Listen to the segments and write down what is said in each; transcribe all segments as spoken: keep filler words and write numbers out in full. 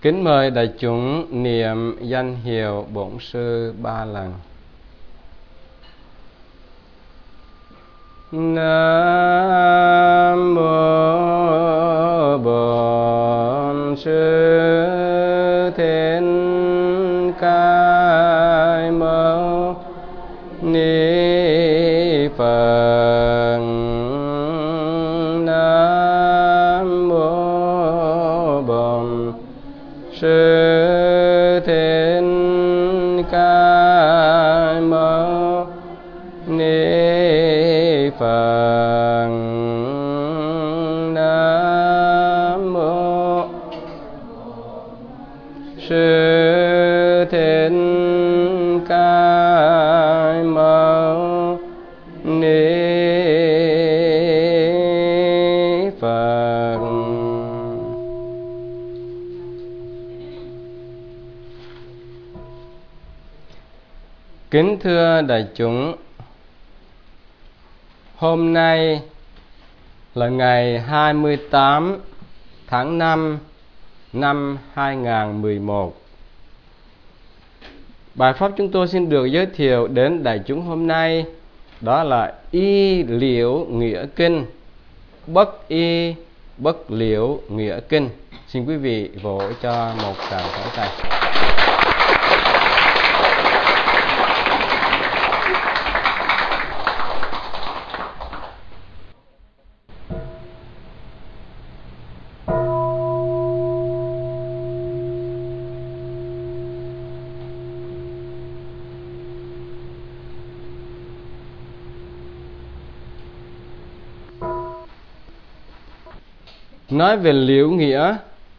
Kính mời đại chúng niệm danh hiệu Bổn Sư ba lần. Nam mô Bổn Sư Thích Ca Mâu Ni Phật. Nam mô Bổn Sư Thích Ca Mâu Ni Phật. Nam mô Sư Thích Ca Mâu Ni Phật. Kính thưa đại chúng, hôm nay là ngày hai mươi tám tháng năm năm hai nghìn không trăm mười một. Bài pháp chúng tôi xin được giới thiệu đến đại chúng hôm nay đó là Y Liễu Nghĩa Kinh, Bất Y Bất Liễu Nghĩa Kinh. Xin quý vị vỗ cho một tràng pháo tay. Nói về liễu nghĩa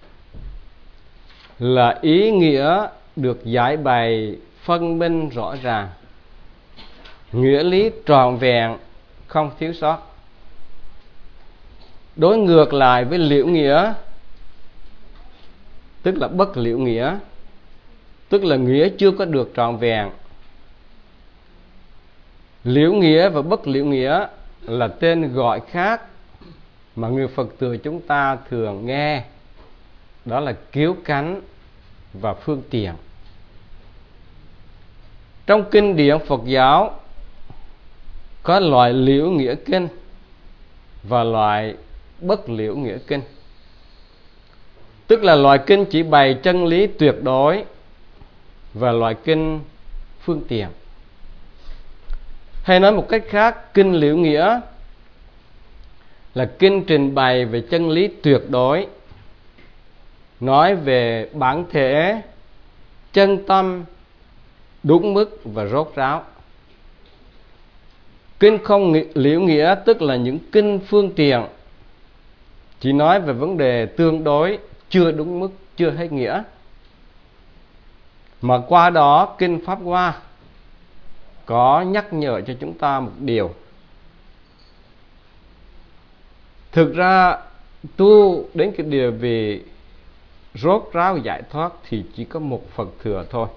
là ý nghĩa được giải bày phân minh rõ ràng, nghĩa lý trọn vẹn, không thiếu sót. Đối ngược lại với liễu nghĩa, tức là bất liễu nghĩa, tức là nghĩa chưa có được trọn vẹn. Liễu nghĩa và bất liễu nghĩa là tên gọi khác mà người Phật tử chúng ta thường nghe, đó là cứu cánh và phương tiện. Trong kinh điển Phật giáo có loại liễu nghĩa kinh và loại bất liễu nghĩa kinh, tức là loại kinh chỉ bày chân lý tuyệt đối và loại kinh phương tiện. Hay nói một cách khác, kinh liễu nghĩa là kinh trình bày về chân lý tuyệt đối, nói về bản thể, chân tâm, đúng mức và rốt ráo. Kinh không liễu nghĩa tức là những kinh phương tiện, chỉ nói về vấn đề tương đối, chưa đúng mức, chưa hết nghĩa. Mà qua đó kinh Pháp Hoa có nhắc nhở cho chúng ta một điều. Thực ra tu đến cái địa vị rốt ráo giải thoát thì chỉ có một Phật thừa thôi.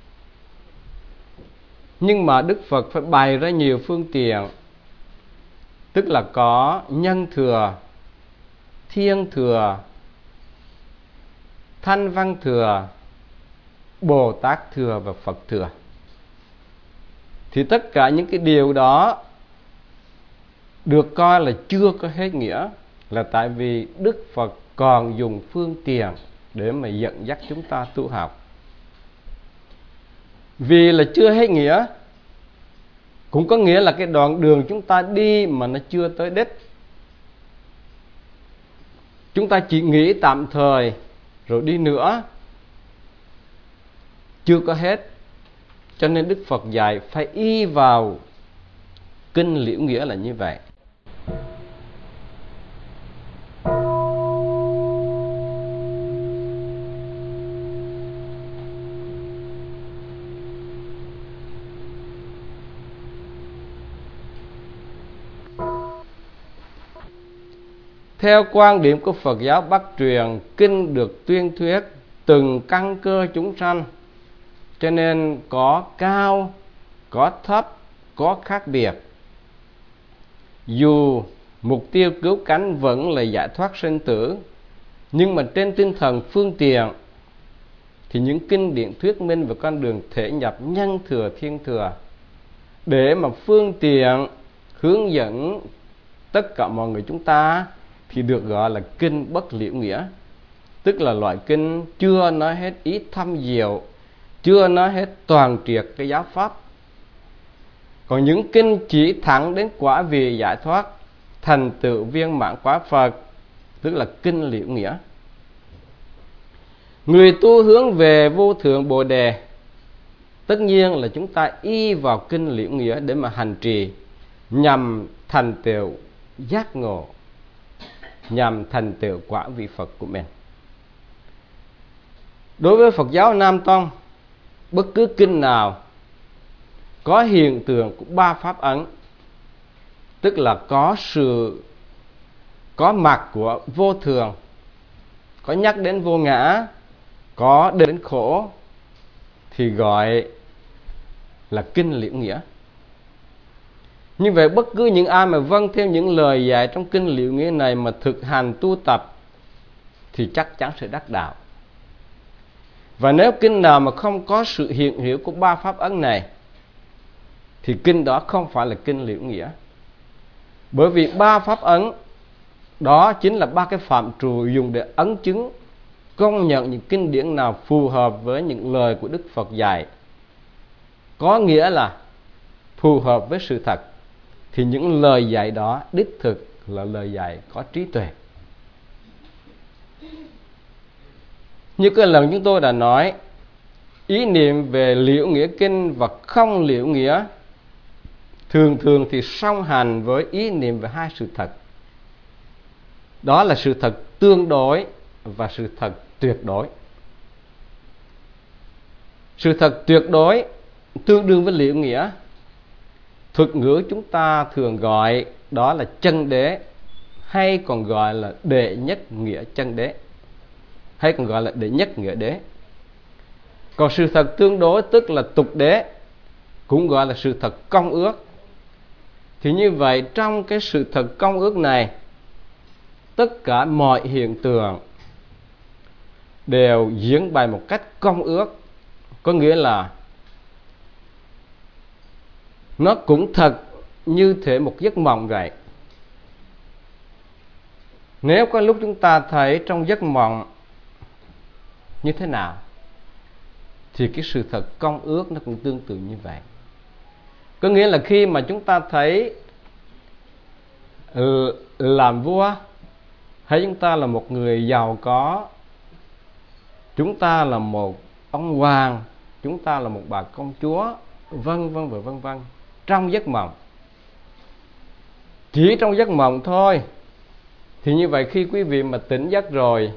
Nhưng mà Đức Phật phải bày ra nhiều phương tiện, tức là có nhân thừa, thiên thừa, thanh văn thừa, Bồ Tát thừa và Phật thừa. Thì tất cả những cái điều đó được coi là chưa có hết nghĩa, là tại vì Đức Phật còn dùng phương tiện để mà dẫn dắt chúng ta tu học. Vì là chưa hết nghĩa, cũng có nghĩa là cái đoạn đường chúng ta đi mà nó chưa tới đích. Chúng ta chỉ nghĩ tạm thời rồi đi nữa, chưa có hết. Cho nên Đức Phật dạy phải y vào kinh liễu nghĩa là như vậy. Theo quan điểm của Phật giáo Bắc truyền, kinh được tuyên thuyết từng căn cơ chúng sanh, cho nên có cao, có thấp, có khác biệt. Dù mục tiêu cứu cánh vẫn là giải thoát sinh tử, nhưng mà trên tinh thần phương tiện thì những kinh điển thuyết minh về con đường thể nhập nhân thừa thiên thừa để mà phương tiện hướng dẫn tất cả mọi người chúng ta thì được gọi là kinh bất liễu nghĩa, tức là loại kinh chưa nói hết ý thâm diệu, chưa nói hết toàn triệt cái giáo pháp. Còn những kinh chỉ thẳng đến quả vị giải thoát, thành tựu viên mãn quả Phật, tức là kinh liễu nghĩa. Người tu hướng về vô thượng Bồ Đề, tất nhiên là chúng ta y vào kinh liễu nghĩa để mà hành trì, nhằm thành tựu giác ngộ, nhằm thành tựu quả vị Phật của mình. Đối với Phật giáo Nam Tông, bất cứ kinh nào có hiện tượng của ba pháp ấn, tức là có sự có mặt của vô thường, có nhắc đến vô ngã, có đến khổ, thì gọi là kinh liễu nghĩa. Như vậy bất cứ những ai mà vâng theo những lời dạy trong kinh liễu nghĩa này mà thực hành tu tập thì chắc chắn sẽ đắc đạo. Và nếu kinh nào mà không có sự hiện hữu của ba pháp ấn này thì kinh đó không phải là kinh liễu nghĩa. Bởi vì ba pháp ấn đó chính là ba cái phạm trù dùng để ấn chứng công nhận những kinh điển nào phù hợp với những lời của Đức Phật dạy, có nghĩa là phù hợp với sự thật, thì những lời dạy đó đích thực là lời dạy có trí tuệ. Như cái lần chúng tôi đã nói, ý niệm về liễu nghĩa kinh và không liễu nghĩa thường thường thì song hành với ý niệm về hai sự thật. Đó là sự thật tương đối và sự thật tuyệt đối. Sự thật tuyệt đối tương đương với liễu nghĩa, thuật ngữ chúng ta thường gọi đó là chân đế, hay còn gọi là đệ nhất nghĩa chân đế, hay còn gọi là đệ nhất nghĩa đế. Còn sự thật tương đối tức là tục đế, cũng gọi là sự thật công ước. Thì như vậy trong cái sự thật công ước này, tất cả mọi hiện tượng đều diễn bày một cách công ước, có nghĩa là nó cũng thật như thể một giấc mộng vậy. Nếu có lúc chúng ta thấy trong giấc mộng như thế nào thì cái sự thật công ước nó cũng tương tự như vậy. Có nghĩa là khi mà chúng ta thấy làm vua, hay chúng ta là một người giàu có, chúng ta là một ông hoàng, chúng ta là một bà công chúa, vân vân và vân vân, trong giấc mộng, chỉ trong giấc mộng thôi, thì như vậy khi quý vị mà tỉnh giấc rồi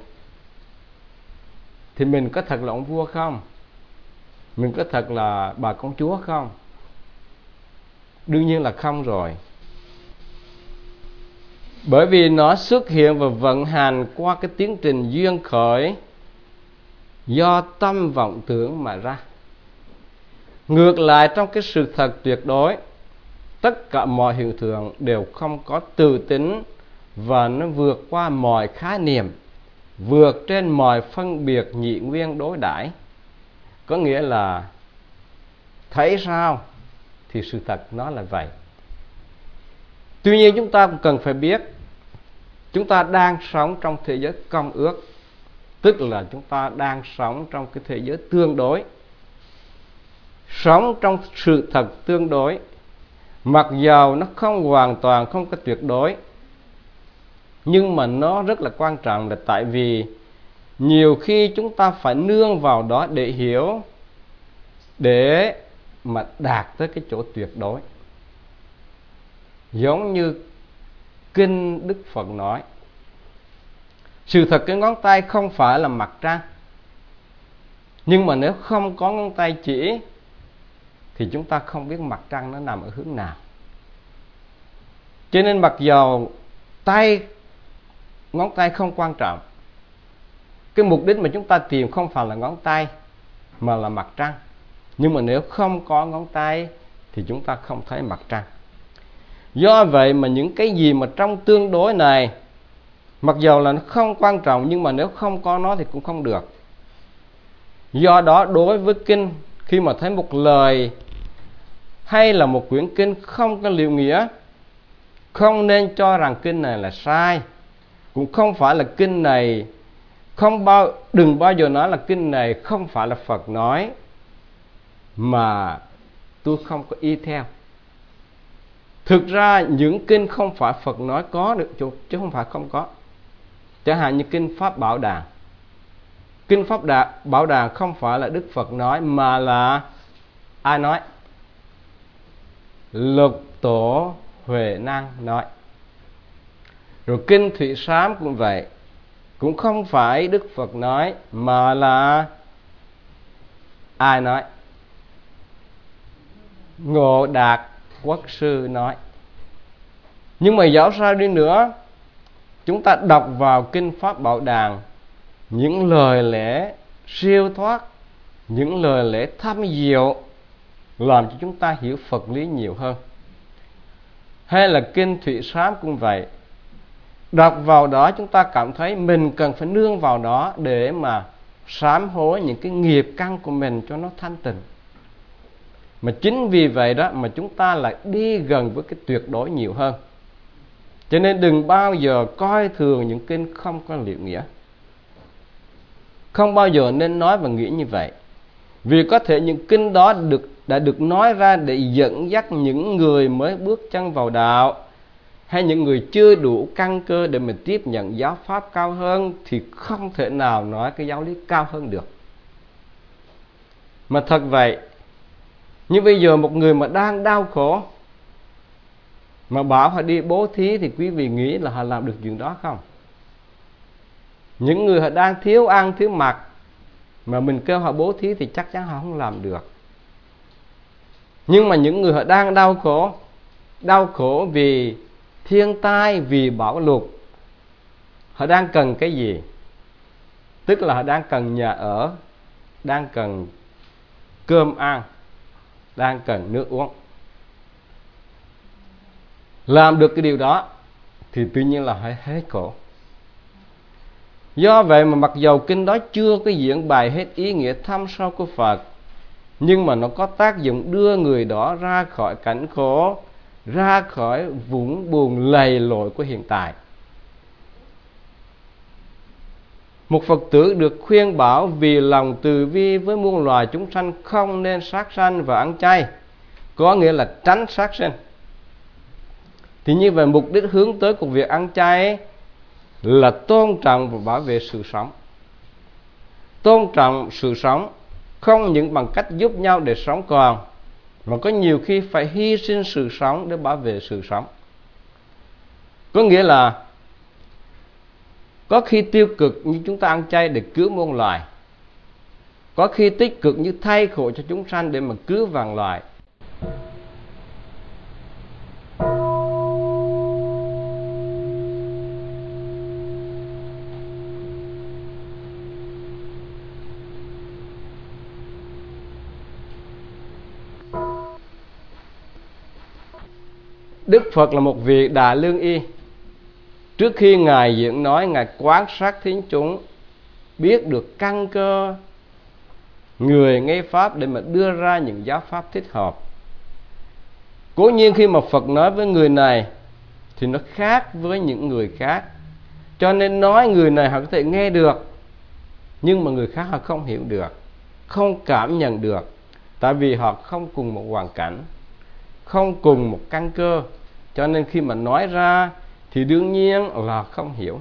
thì mình có thật là ông vua không? Mình có thật là bà công chúa không? Đương nhiên là không rồi. Bởi vì nó xuất hiện và vận hành qua cái tiến trình duyên khởi do tâm vọng tưởng mà ra. Ngược lại, trong cái sự thật tuyệt đối, tất cả mọi hiện tượng đều không có tự tính và nó vượt qua mọi khái niệm, vượt trên mọi phân biệt nhị nguyên đối đãi. Có nghĩa là thấy sao thì sự thật nó là vậy. Tuy nhiên chúng ta cũng cần phải biết, chúng ta đang sống trong thế giới công ước, tức là chúng ta đang sống trong cái thế giới tương đối. Sống trong sự thật tương đối, mặc dầu nó không hoàn toàn, không có tuyệt đối, nhưng mà nó rất là quan trọng, là tại vì nhiều khi chúng ta phải nương vào đó để hiểu, để mà đạt tới cái chỗ tuyệt đối. Giống như kinh Đức Phật nói, sự thật cái ngón tay không phải là mặt trăng, nhưng mà nếu không có ngón tay chỉ thì chúng ta không biết mặt trăng nó nằm ở hướng nào. Cho nên mặc dầu tay, ngón tay không quan trọng, cái mục đích mà chúng ta tìm không phải là ngón tay mà là mặt trăng, nhưng mà nếu không có ngón tay thì chúng ta không thấy mặt trăng. Do vậy mà những cái gì mà trong tương đối này, mặc dầu là nó không quan trọng, nhưng mà nếu không có nó thì cũng không được. Do đó đối với kinh, khi mà thấy một lời hay là một quyển kinh không có liệu nghĩa, không nên cho rằng kinh này là sai. Cũng không phải là kinh này không bao đừng bao giờ nói là kinh này không phải là Phật nói mà tôi không có y theo. Thực ra những kinh không phải Phật nói có được chứ không phải không có. Chẳng hạn như kinh Pháp Bảo Đàn. Kinh Pháp Đà, Bảo Đàn không phải là Đức Phật nói mà là ai nói? Lục Tổ Huệ Năng nói. Rồi kinh Thủy Sám cũng vậy, cũng không phải Đức Phật nói mà là ai nói? Ngộ Đạt Quốc Sư nói. Nhưng mà dẫu sao đi nữa, chúng ta đọc vào kinh Pháp Bảo Đàn những lời lẽ siêu thoát, những lời lẽ thâm diệu làm cho chúng ta hiểu Phật lý nhiều hơn. Hay là kinh Thủy Sám cũng vậy, đọc vào đó chúng ta cảm thấy mình cần phải nương vào đó để mà sám hối những cái nghiệp căn của mình cho nó thanh tịnh. Mà chính vì vậy đó mà chúng ta lại đi gần với cái tuyệt đối nhiều hơn. Cho nên đừng bao giờ coi thường những kinh không có liệu nghĩa. Không bao giờ nên nói và nghĩ như vậy. Vì có thể những kinh đó được, đã được nói ra để dẫn dắt những người mới bước chân vào đạo, hay những người chưa đủ căn cơ để mình tiếp nhận giáo pháp cao hơn, thì không thể nào nói cái giáo lý cao hơn được. Mà thật vậy, như bây giờ một người mà đang đau khổ mà bảo họ đi bố thí thì quý vị nghĩ là họ làm được chuyện đó không? Những người họ đang thiếu ăn thiếu mặc mà mình kêu họ bố thí thì chắc chắn họ không làm được. Nhưng mà những người họ đang đau khổ, đau khổ vì thiên tai, vì bão lụt, họ đang cần cái gì? Tức là họ đang cần nhà ở, đang cần cơm ăn, đang cần nước uống. Làm được cái điều đó thì tự nhiên là phải hết khổ. Do vậy mà mặc dầu kinh đó chưa có diễn bày hết ý nghĩa thâm sâu của Phật, nhưng mà nó có tác dụng đưa người đó ra khỏi cảnh khổ, ra khỏi vũng buồn lầy lội của hiện tại. Một Phật tử được khuyên bảo vì lòng từ bi với muôn loài chúng sanh không nên sát sanh và ăn chay, có nghĩa là tránh sát sinh. Thì như vậy mục đích hướng tới của việc ăn chay là tôn trọng và bảo vệ sự sống. Tôn trọng sự sống không những bằng cách giúp nhau để sống còn, mà có nhiều khi phải hy sinh sự sống để bảo vệ sự sống. Có nghĩa là có khi tiêu cực như chúng ta ăn chay để cứu muôn loài, có khi tích cực như thay khổ cho chúng sanh để mà cứu vạn loài. Đức Phật là một vị Đại Lương Y. Trước khi Ngài diễn nói, Ngài quan sát thính chúng, biết được căn cơ người nghe Pháp để mà đưa ra những giáo pháp thích hợp. Cố nhiên khi mà Phật nói với người này thì nó khác với những người khác, cho nên nói người này họ có thể nghe được, nhưng mà người khác họ không hiểu được, không cảm nhận được, tại vì họ không cùng một hoàn cảnh, không cùng một căn cơ, cho nên khi mà nói ra thì đương nhiên là không hiểu.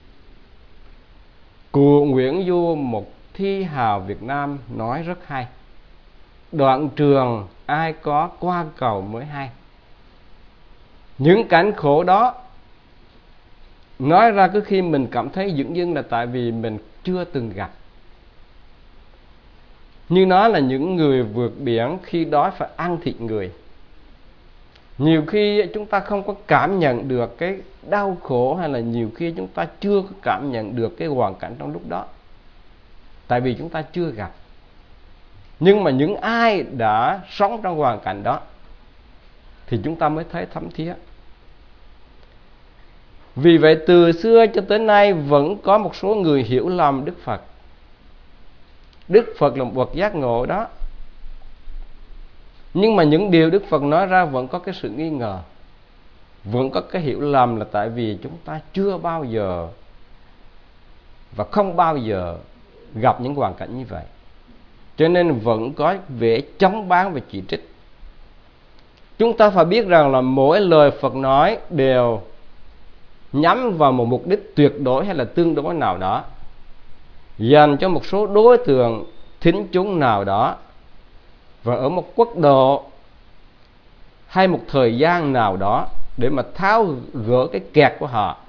Cụ Nguyễn Du, một thi hào Việt Nam, nói rất hay: đoạn trường ai có qua cầu mới hay. Những cảnh khổ đó nói ra cứ khi mình cảm thấy dửng dưng là tại vì mình chưa từng gặp. Như nói là những người vượt biển khi đói phải ăn thịt người. Nhiều khi chúng ta không có cảm nhận được cái đau khổ, hay là nhiều khi chúng ta chưa có cảm nhận được cái hoàn cảnh trong lúc đó, tại vì chúng ta chưa gặp. Nhưng mà những ai đã sống trong hoàn cảnh đó thì chúng ta mới thấy thấm thía. Vì vậy từ xưa cho tới nay vẫn có một số người hiểu lầm Đức Phật. Đức Phật là một bậc giác ngộ đó. Nhưng mà những điều Đức Phật nói ra vẫn có cái sự nghi ngờ, vẫn có cái hiểu lầm, là tại vì chúng ta chưa bao giờ và không bao giờ gặp những hoàn cảnh như vậy, cho nên vẫn có vẻ chống bán và chỉ trích. Chúng ta phải biết rằng là mỗi lời Phật nói đều nhắm vào một mục đích tuyệt đối hay là tương đối nào đó, dành cho một số đối tượng thính chúng nào đó, và ở một quốc độ hay một thời gian nào đó, để mà tháo gỡ cái kẹt của họ.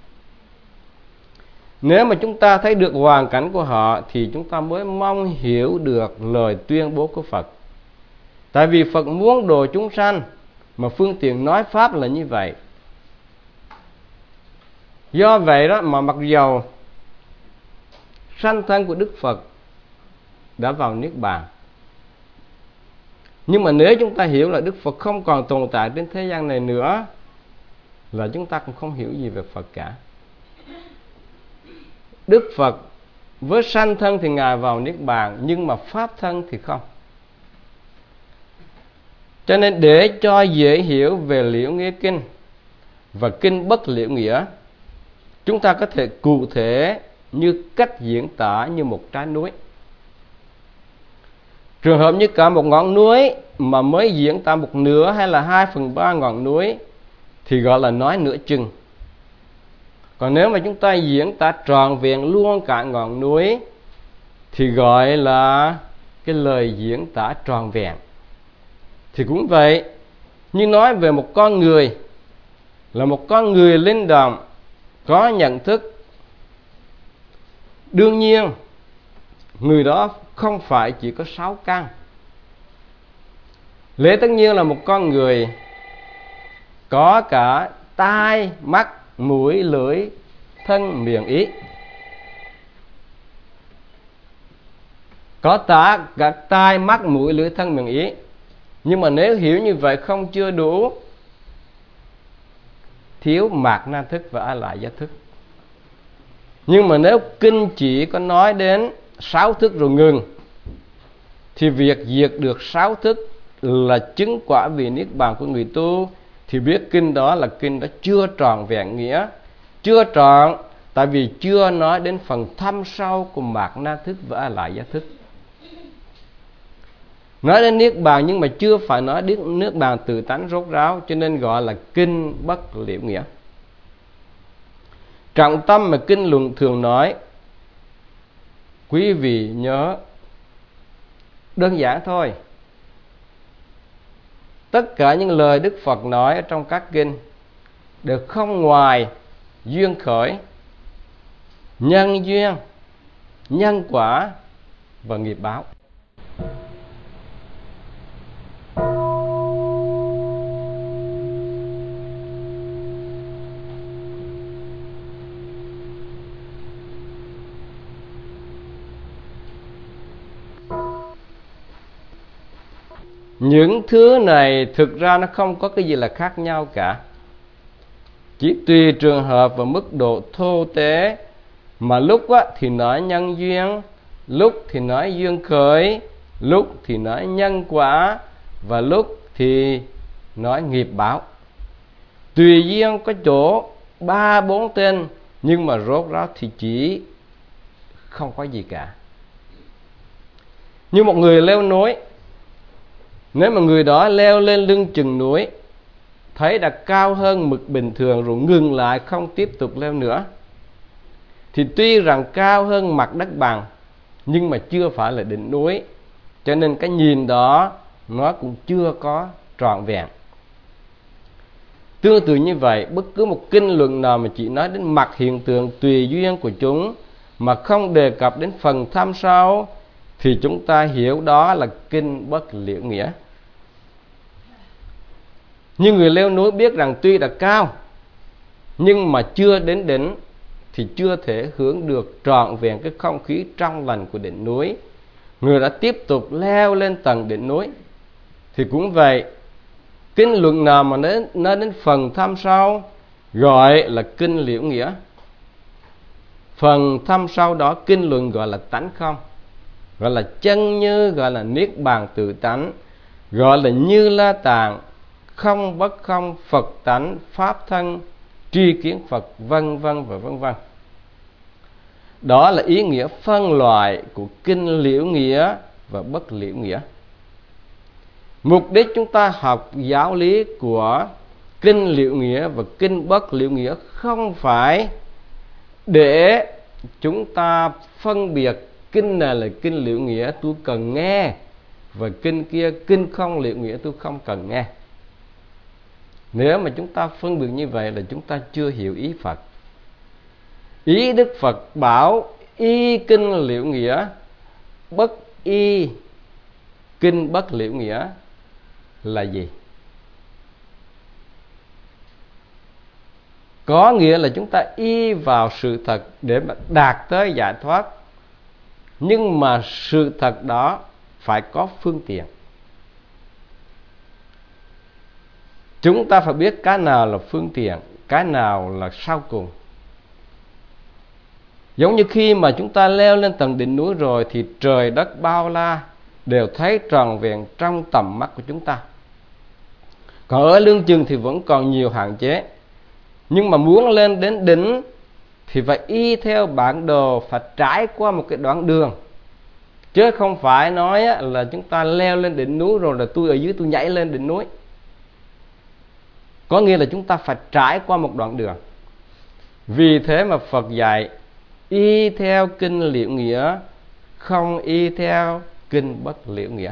Nếu mà chúng ta thấy được hoàn cảnh của họ thì chúng ta mới mong hiểu được lời tuyên bố của Phật. Tại vì Phật muốn độ chúng sanh, mà phương tiện nói pháp là như vậy. Do vậy đó mà mặc dầu sanh thân của Đức Phật đã vào Niết Bàn, nhưng mà nếu chúng ta hiểu là Đức Phật không còn tồn tại trên thế gian này nữa, là chúng ta cũng không hiểu gì về Phật cả. Đức Phật với sanh thân thì Ngài vào Niết Bàn, nhưng mà pháp thân thì không. Cho nên để cho dễ hiểu về Liễu Nghĩa Kinh và Kinh Bất Liễu Nghĩa, chúng ta có thể cụ thể như cách diễn tả như một trái núi. Trường hợp như cả một ngọn núi mà mới diễn tả một nửa hay là hai phần ba ngọn núi thì gọi là nói nửa chừng. Còn nếu mà chúng ta diễn tả trọn vẹn luôn cả ngọn núi thì gọi là cái lời diễn tả trọn vẹn. Thì cũng vậy, như nói về một con người là một con người linh động, có nhận thức. Đương nhiên người đó không phải chỉ có sáu căn. Lẽ tất nhiên là một con người có cả tai, mắt, mũi, lưỡi, thân, miệng, ý. Có cả, cả tai, mắt, mũi, lưỡi, thân, miệng, ý. Nhưng mà nếu hiểu như vậy không chưa đủ, thiếu mạt na thức và a lại gia thức. Nhưng mà nếu kinh chỉ có nói đến sáu thức rồi ngừng, thì việc diệt được sáu thức là chứng quả vị Niết Bàn của người tu, thì biết kinh đó là kinh đó chưa tròn vẹn nghĩa. Chưa trọn tại vì chưa nói đến phần thâm sâu của mạt na thức và a lại gia thức. Nói đến Niết Bàn nhưng mà chưa phải nói đến Niết Bàn tự tánh rốt ráo, cho nên gọi là kinh Bất Liễu Nghĩa. Trọng tâm mà kinh luận thường nói, quý vị nhớ đơn giản thôi. Tất cả những lời Đức Phật nói ở trong các kinh đều không ngoài duyên khởi, nhân duyên, nhân quả và nghiệp báo. Những thứ này thực ra nó không có cái gì là khác nhau cả. Chỉ tùy trường hợp và mức độ thô tế, mà lúc á, thì nói nhân duyên, lúc thì nói duyên khởi, lúc thì nói nhân quả, và lúc thì nói nghiệp báo. Tùy duyên có chỗ ba bốn tên, nhưng mà rốt ráo thì chỉ không có gì cả. Như một người leo núi, nếu mà người đó leo lên lưng chừng núi, thấy đã cao hơn mực bình thường rồi ngừng lại không tiếp tục leo nữa, thì tuy rằng cao hơn mặt đất bằng, nhưng mà chưa phải là đỉnh núi. Cho nên cái nhìn đó nó cũng chưa có trọn vẹn. Tương tự như vậy, bất cứ một kinh luận nào mà chỉ nói đến mặt hiện tượng tùy duyên của chúng mà không đề cập đến phần thâm sâu, thì chúng ta hiểu đó là kinh Bất Liễu Nghĩa. Như người leo núi biết rằng tuy đã cao nhưng mà chưa đến đỉnh, thì chưa thể hưởng được trọn vẹn cái không khí trong lành của đỉnh núi. Người đã tiếp tục leo lên tầng đỉnh núi. Thì cũng vậy, kinh luận nào mà đến, nói đến phần thâm sâu gọi là kinh Liễu Nghĩa. Phần thâm sâu đó kinh luận gọi là tánh không. gọi là chân như, gọi là niết bàn tự tánh, gọi là Như La Tạng, không bất không, Phật tánh, pháp thân, tri kiến Phật, vân vân và vân vân. Đó là ý nghĩa phân loại của kinh Liễu Nghĩa và bất Liễu Nghĩa. Mục đích chúng ta học giáo lý của kinh Liễu Nghĩa và kinh bất Liễu Nghĩa không phải để chúng ta phân biệt kinh này là kinh Liễu Nghĩa tôi cần nghe, và kinh kia kinh không Liễu Nghĩa tôi không cần nghe. Nếu mà chúng ta phân biệt như vậy là chúng ta chưa hiểu ý Phật. Ý Đức Phật bảo y kinh Liễu Nghĩa, bất y kinh bất Liễu Nghĩa là gì? Có nghĩa là chúng ta y vào sự thật để mà đạt tới giải thoát, nhưng mà sự thật đó phải có phương tiện. Chúng ta phải biết cái nào là phương tiện, cái nào là sau cùng. Giống như khi mà chúng ta leo lên tầng đỉnh núi rồi thì trời đất bao la đều thấy tròn vẹn trong tầm mắt của chúng ta. Còn ở lưng chừng thì vẫn còn nhiều hạn chế. Nhưng mà muốn lên đến đỉnh thì phải y theo bản đồ, phải trải qua một cái đoạn đường. Chứ không phải nói là chúng ta leo lên đỉnh núi rồi là tôi ở dưới tôi nhảy lên đỉnh núi. Có nghĩa là chúng ta phải trải qua một đoạn đường. Vì thế mà Phật dạy y theo kinh Liễu Nghĩa, không y theo kinh bất Liễu Nghĩa.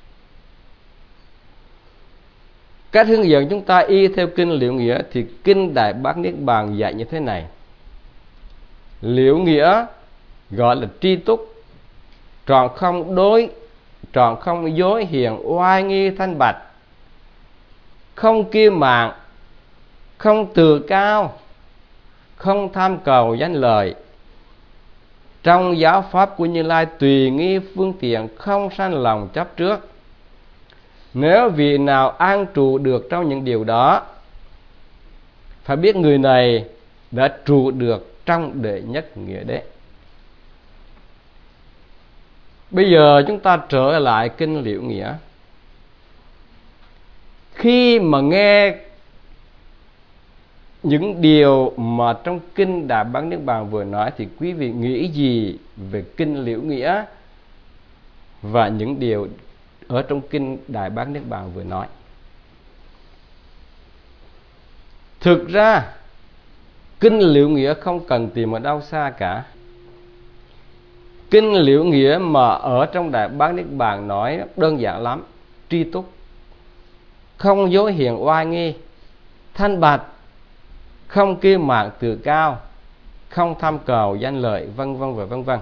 Cách hướng dẫn chúng ta y theo kinh Liễu Nghĩa thì kinh Đại Bát Niết Bàn dạy như thế này. Liễu Nghĩa gọi là tri túc, trọn không đối, trọn không dối hiền, oai nghi thanh bạch, không kiêu mạn, không tự cao, không tham cầu danh lợi. Trong giáo pháp của Như Lai tùy nghi phương tiện, không sanh lòng chấp trước. Nếu vị nào an trụ được trong những điều đó, phải biết người này đã trụ được trong đệ nhất nghĩa đế. Bây giờ chúng ta trở lại kinh Liễu Nghĩa. Khi mà nghe những điều mà trong kinh Đại Bát Niết Bàn vừa nói thì quý vị nghĩ gì về kinh Liễu Nghĩa và những điều ở trong kinh Đại Bát Niết Bàn vừa nói? Thực ra kinh Liễu Nghĩa không cần tìm ở đâu xa cả. Kinh Liễu Nghĩa mà ở trong Đại Bát Niết Bàn nói đơn giản lắm. Tri túc, không dối hiền oai nghi, thanh bạch, không kiêu mạn tự cao, không tham cầu danh lợi, vân vân và vân vân.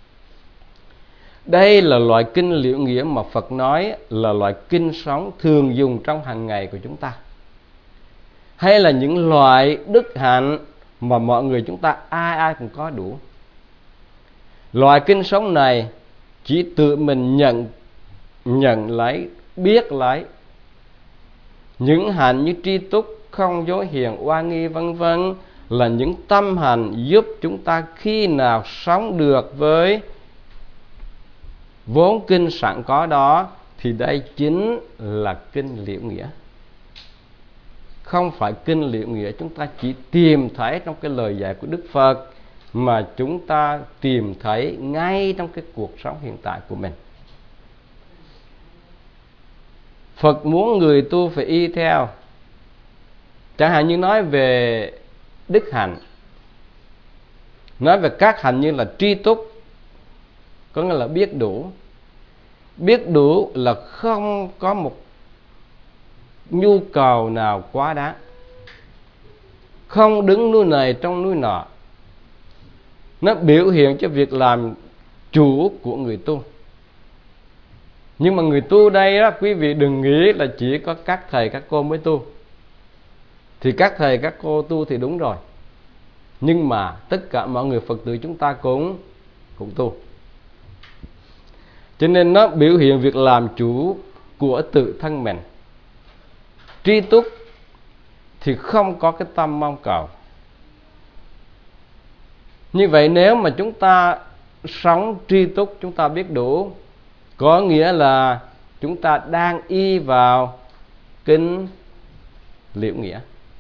Đây là loại kinh Liễu Nghĩa mà Phật nói là loại kinh sống thường dùng trong hàng ngày của chúng ta, hay là những loại đức hạnh mà mọi người chúng ta ai ai cũng có đủ. Loại kinh sống này chỉ tự mình nhận nhận lấy, biết lấy. Những hạnh như tri túc, không dối hiền, oai nghi vân vân là những tâm hành giúp chúng ta khi nào sống được với vốn kinh sẵn có đó thì đây chính là kinh Liễu Nghĩa. Không phải kinh Liễu Nghĩa chúng ta chỉ tìm thấy trong cái lời dạy của Đức Phật, mà chúng ta tìm thấy ngay trong cái cuộc sống hiện tại của mình. Phật muốn người tu phải y theo. Chẳng hạn như nói về đức hạnh, nói về các hạnh như là tri túc, có nghĩa là biết đủ. Biết đủ là không có một nhu cầu nào quá đáng, không đứng núi này trong núi nọ. Nó biểu hiện cho việc làm chủ của người tu. Nhưng mà người tu đây đó, quý vị đừng nghĩ là chỉ có các thầy các cô mới tu. Thì các thầy các cô tu thì đúng rồi, nhưng mà tất cả mọi người Phật tử chúng ta cũng cũng tu. Cho nên nó biểu hiện việc làm chủ của tự thân mình. Tri túc thì không có cái tâm mong cầu. Như vậy nếu mà chúng ta sống tri túc chúng ta biết đủ, có nghĩa là chúng ta đang y vào kinh Liễu Nghĩa.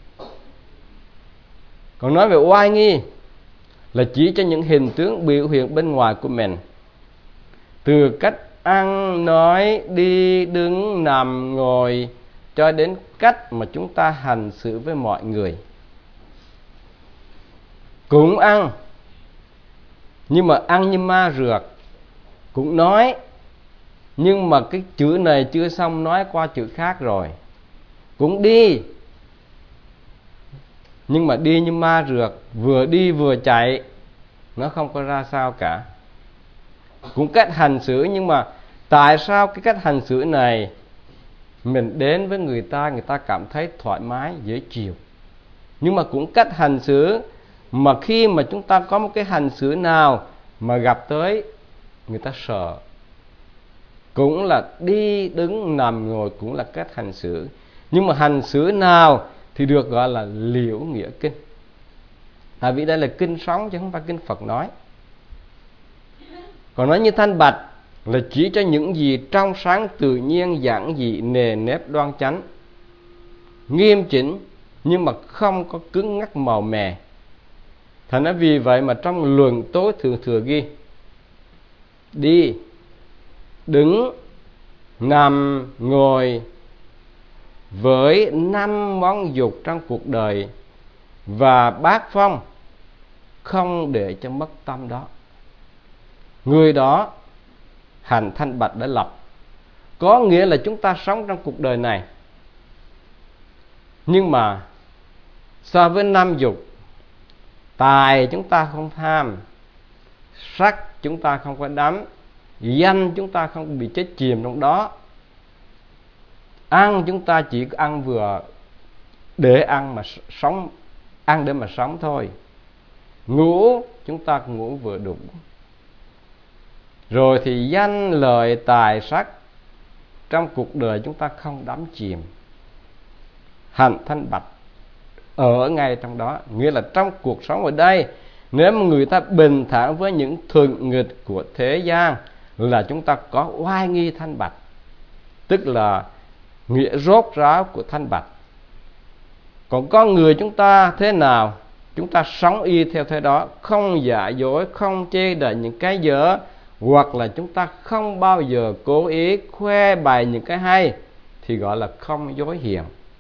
Còn nói về oai nghi là chỉ cho những hình tướng biểu hiện bên ngoài của mình, từ cách ăn, nói, đi, đứng, nằm, ngồi, cho đến cách mà chúng ta hành xử với mọi người. Cũng ăn, nhưng mà ăn như ma rượt. Cũng nói, nhưng mà cái chữ này chưa xong nói qua chữ khác rồi. Cũng đi, nhưng mà đi như ma rượt, vừa đi vừa chạy, nó không có ra sao cả. Cũng cách hành xử, nhưng mà tại sao cái cách hành xử này mình đến với người ta, người ta cảm thấy thoải mái, dễ chịu. Nhưng mà cũng cách hành xử mà khi mà chúng ta có một cái hành xử nào mà gặp tới người ta sợ. Cũng là đi, đứng, nằm, ngồi cũng là cách hành xử. Nhưng mà hành xử nào thì được gọi là Liễu Nghĩa Kinh. Tại vì đây là kinh sống chứ không phải kinh Phật nói. Còn nói như thanh bạch là chỉ cho những gì trong sáng, tự nhiên, giản dị, nề nếp, đoan chánh, nghiêm chỉnh, nhưng mà không có cứng ngắc màu mè. Thành ra vì vậy mà trong luận tối thường thừa ghi đi, đứng, nằm, ngồi với năm món dục trong cuộc đời và bát phong không để cho mất tâm đó, người đó hành thanh bạch đã lập. Có nghĩa là chúng ta sống trong cuộc đời này, nhưng mà so với năm dục, tài chúng ta không tham, sắc chúng ta không có đắm, danh chúng ta không bị chết chìm trong đó, ăn chúng ta chỉ ăn vừa để ăn mà sống, ăn để mà sống thôi, ngủ chúng ta ngủ vừa đủ. Rồi thì danh lợi tài sắc trong cuộc đời chúng ta không đắm chìm, hành thanh bạch ở ngay trong đó. Nghĩa là trong cuộc sống ở đây, nếu mà người ta bình thản với những thuận nghịch của thế gian là chúng ta có oai nghi thanh bạch, tức là nghĩa rốt ráo của thanh bạch. Còn con người chúng ta thế nào, chúng ta sống y theo thế đó, không giả dối, không chê đậy những cái dở, hoặc là chúng ta không bao giờ cố ý khoe bày những cái hay, thì gọi là không dối hiền.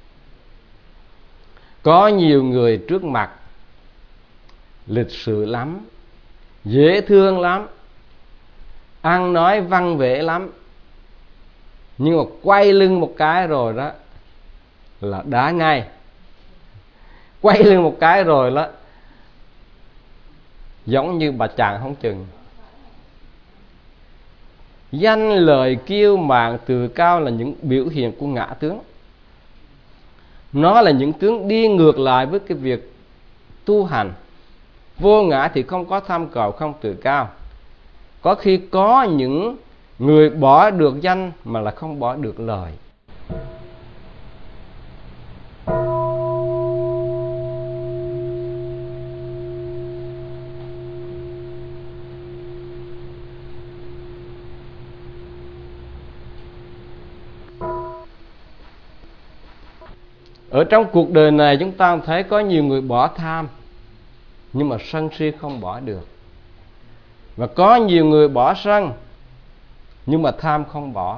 Có nhiều người trước mặt lịch sự lắm, dễ thương lắm, ăn nói văn vẻ lắm, nhưng mà quay lưng một cái rồi đó là đá ngay. Quay lưng một cái rồi đó giống như bà chàng không chừng. Danh lời kiêu mạn tự cao là những biểu hiện của ngã tướng. Nó là những tướng đi ngược lại với cái việc tu hành. Vô ngã thì không có tham cầu, không tự cao. Có khi có những người bỏ được danh mà là không bỏ được lời. Ở trong cuộc đời này chúng ta thấy có nhiều người bỏ tham, nhưng mà sân si không bỏ được. Và có nhiều người bỏ sân, nhưng mà tham không bỏ.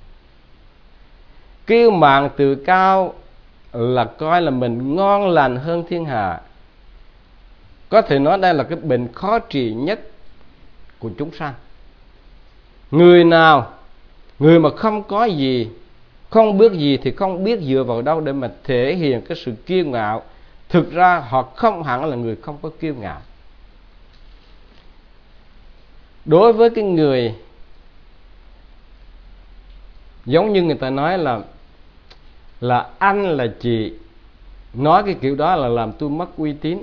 Kiêu mạn tự cao là coi là mình ngon lành hơn thiên hạ. Có thể nói đây là cái bệnh khó trị nhất của chúng sanh. Người nào, người mà không có gì, không biết gì thì không biết dựa vào đâu để mà thể hiện cái sự kiêu ngạo. Thực ra họ không hẳn là người không có kiêu ngạo. Đối với cái người giống như người ta nói là là anh là chị, nói cái kiểu đó là làm tôi mất uy tín.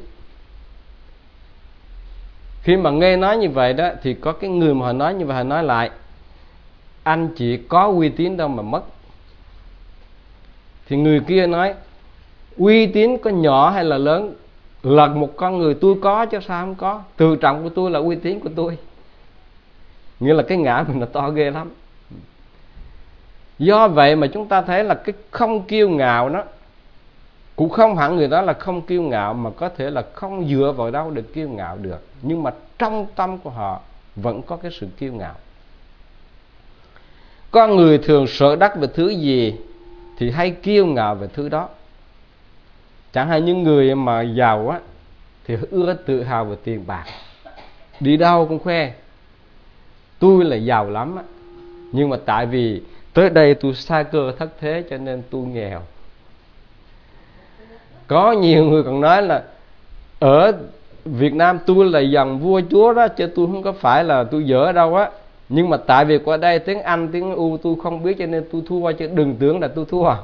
Khi mà nghe nói như vậy đó thì có cái người mà họ nói như vậy, họ nói lại anh chị có uy tín đâu mà mất. Thì người kia nói uy tín có nhỏ hay là lớn là một con người tôi có chứ sao không có. Tự trọng của tôi là uy tín của tôi. Nghĩa là cái ngã mình nó to ghê lắm. Do vậy mà chúng ta thấy là cái không kiêu ngạo đó cũng không hẳn người đó là không kiêu ngạo, mà có thể là không dựa vào đâu để kiêu ngạo được, nhưng mà trong tâm của họ vẫn có cái sự kiêu ngạo. Con người thường sợ đắc về thứ gì thì hay kiêu ngạo về thứ đó. Chẳng hạn những người mà giàu á thì ưa tự hào về tiền bạc, đi đâu cũng khoe tôi là giàu lắm á, nhưng mà tại vì tới đây tôi sa cơ thất thế cho nên tôi nghèo. Có nhiều người còn nói là ở Việt Nam tôi là dòng vua chúa đó, chứ tôi không có phải là tôi dở đâu á, nhưng mà tại vì qua đây tiếng Anh tiếng U tôi không biết cho nên tôi thua, chứ đừng tưởng là tôi thua.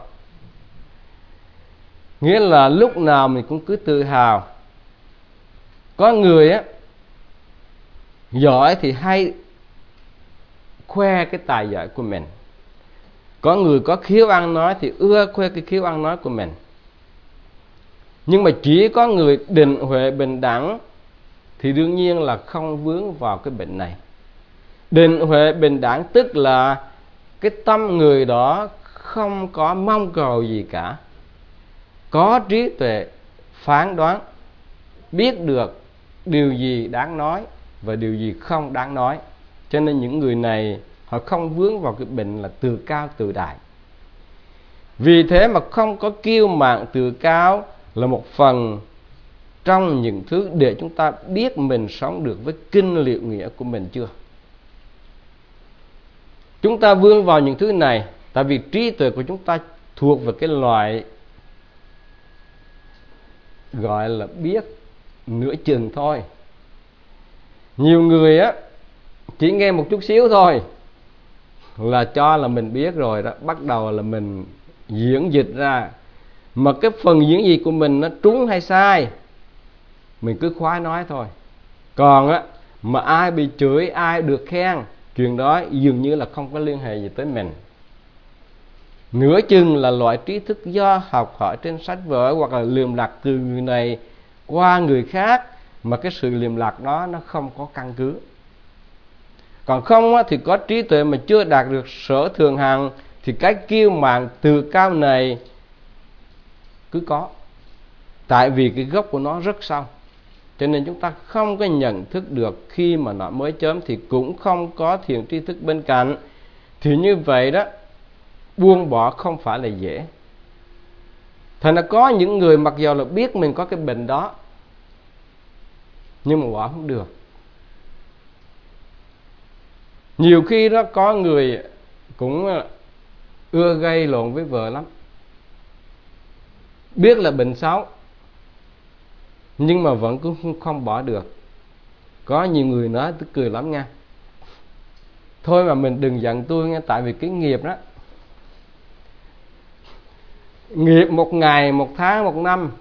Nghĩa là lúc nào mình cũng cứ tự hào. Có người á giỏi thì hay khoe cái tài giỏi của mình. Có người có khiếu ăn nói thì ưa khoe cái khiếu ăn nói của mình. Nhưng mà chỉ có người định huệ bình đẳng thì đương nhiên là không vướng vào cái bệnh này. Định huệ bình đẳng tức là cái tâm người đó không có mong cầu gì cả, có trí tuệ phán đoán, biết được điều gì đáng nói và điều gì không đáng nói. Cho nên những người này họ không vướng vào cái bệnh là tự cao tự đại. Vì thế mà không có kiêu mạn tự cao là một phần trong những thứ để chúng ta biết mình sống được với kinh liệu nghĩa của mình chưa. Chúng ta vướng vào những thứ này tại vì trí tuệ của chúng ta thuộc về cái loại gọi là biết nửa chừng thôi. Nhiều người á chỉ nghe một chút xíu thôi là cho là mình biết rồi đó, bắt đầu là mình diễn dịch ra. Mà cái phần diễn dịch của mình nó trúng hay sai mình cứ khoái nói thôi. Còn á mà ai bị chửi, ai được khen, chuyện đó dường như là không có liên hệ gì tới mình. Nửa chừng là loại trí thức do học hỏi trên sách vở hoặc là lườm lặt từ người này qua người khác, mà cái sự lườm lặt đó nó không có căn cứ. Còn không á, thì có trí tuệ mà chưa đạt được sở thường hằng thì cái kiêu mạn tự cao này cứ có. Tại vì cái gốc của nó rất sâu, cho nên chúng ta không có nhận thức được. Khi mà nó mới chớm thì cũng không có thiền tri thức bên cạnh. Thì như vậy đó, buông bỏ không phải là dễ. Thành ra có những người mặc dù là biết mình có cái bệnh đó nhưng mà bỏ không được. Nhiều khi đó có người cũng ưa gây lộn với vợ lắm, biết là bệnh xấu nhưng mà vẫn cũng không bỏ được. Có nhiều người nói tôi cười lắm nha, thôi mà mình đừng giận tôi nha, tại vì cái nghiệp đó, nghiệp một ngày, một tháng, một năm,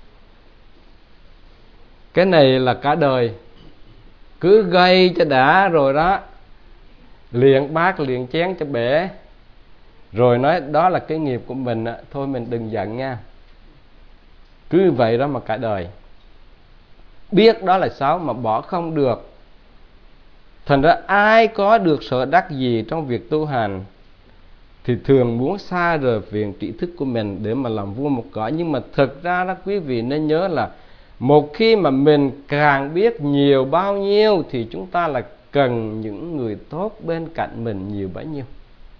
cái này là cả đời. Cứ gây cho đã rồi đó, liền bát liền chén cho bể, rồi nói đó là cái nghiệp của mình, thôi mình đừng giận nha. Cứ vậy đó mà cả đời. Biết đó là xấu mà bỏ không được. Thành ra ai có được sở đắc gì trong việc tu hành thì thường muốn xa rời viện trí thức của mình để mà làm vua một cõi. Nhưng mà thực ra đó quý vị nên nhớ là một khi mà mình càng biết nhiều bao nhiêu thì chúng ta là cần những người tốt bên cạnh mình nhiều bấy nhiêu.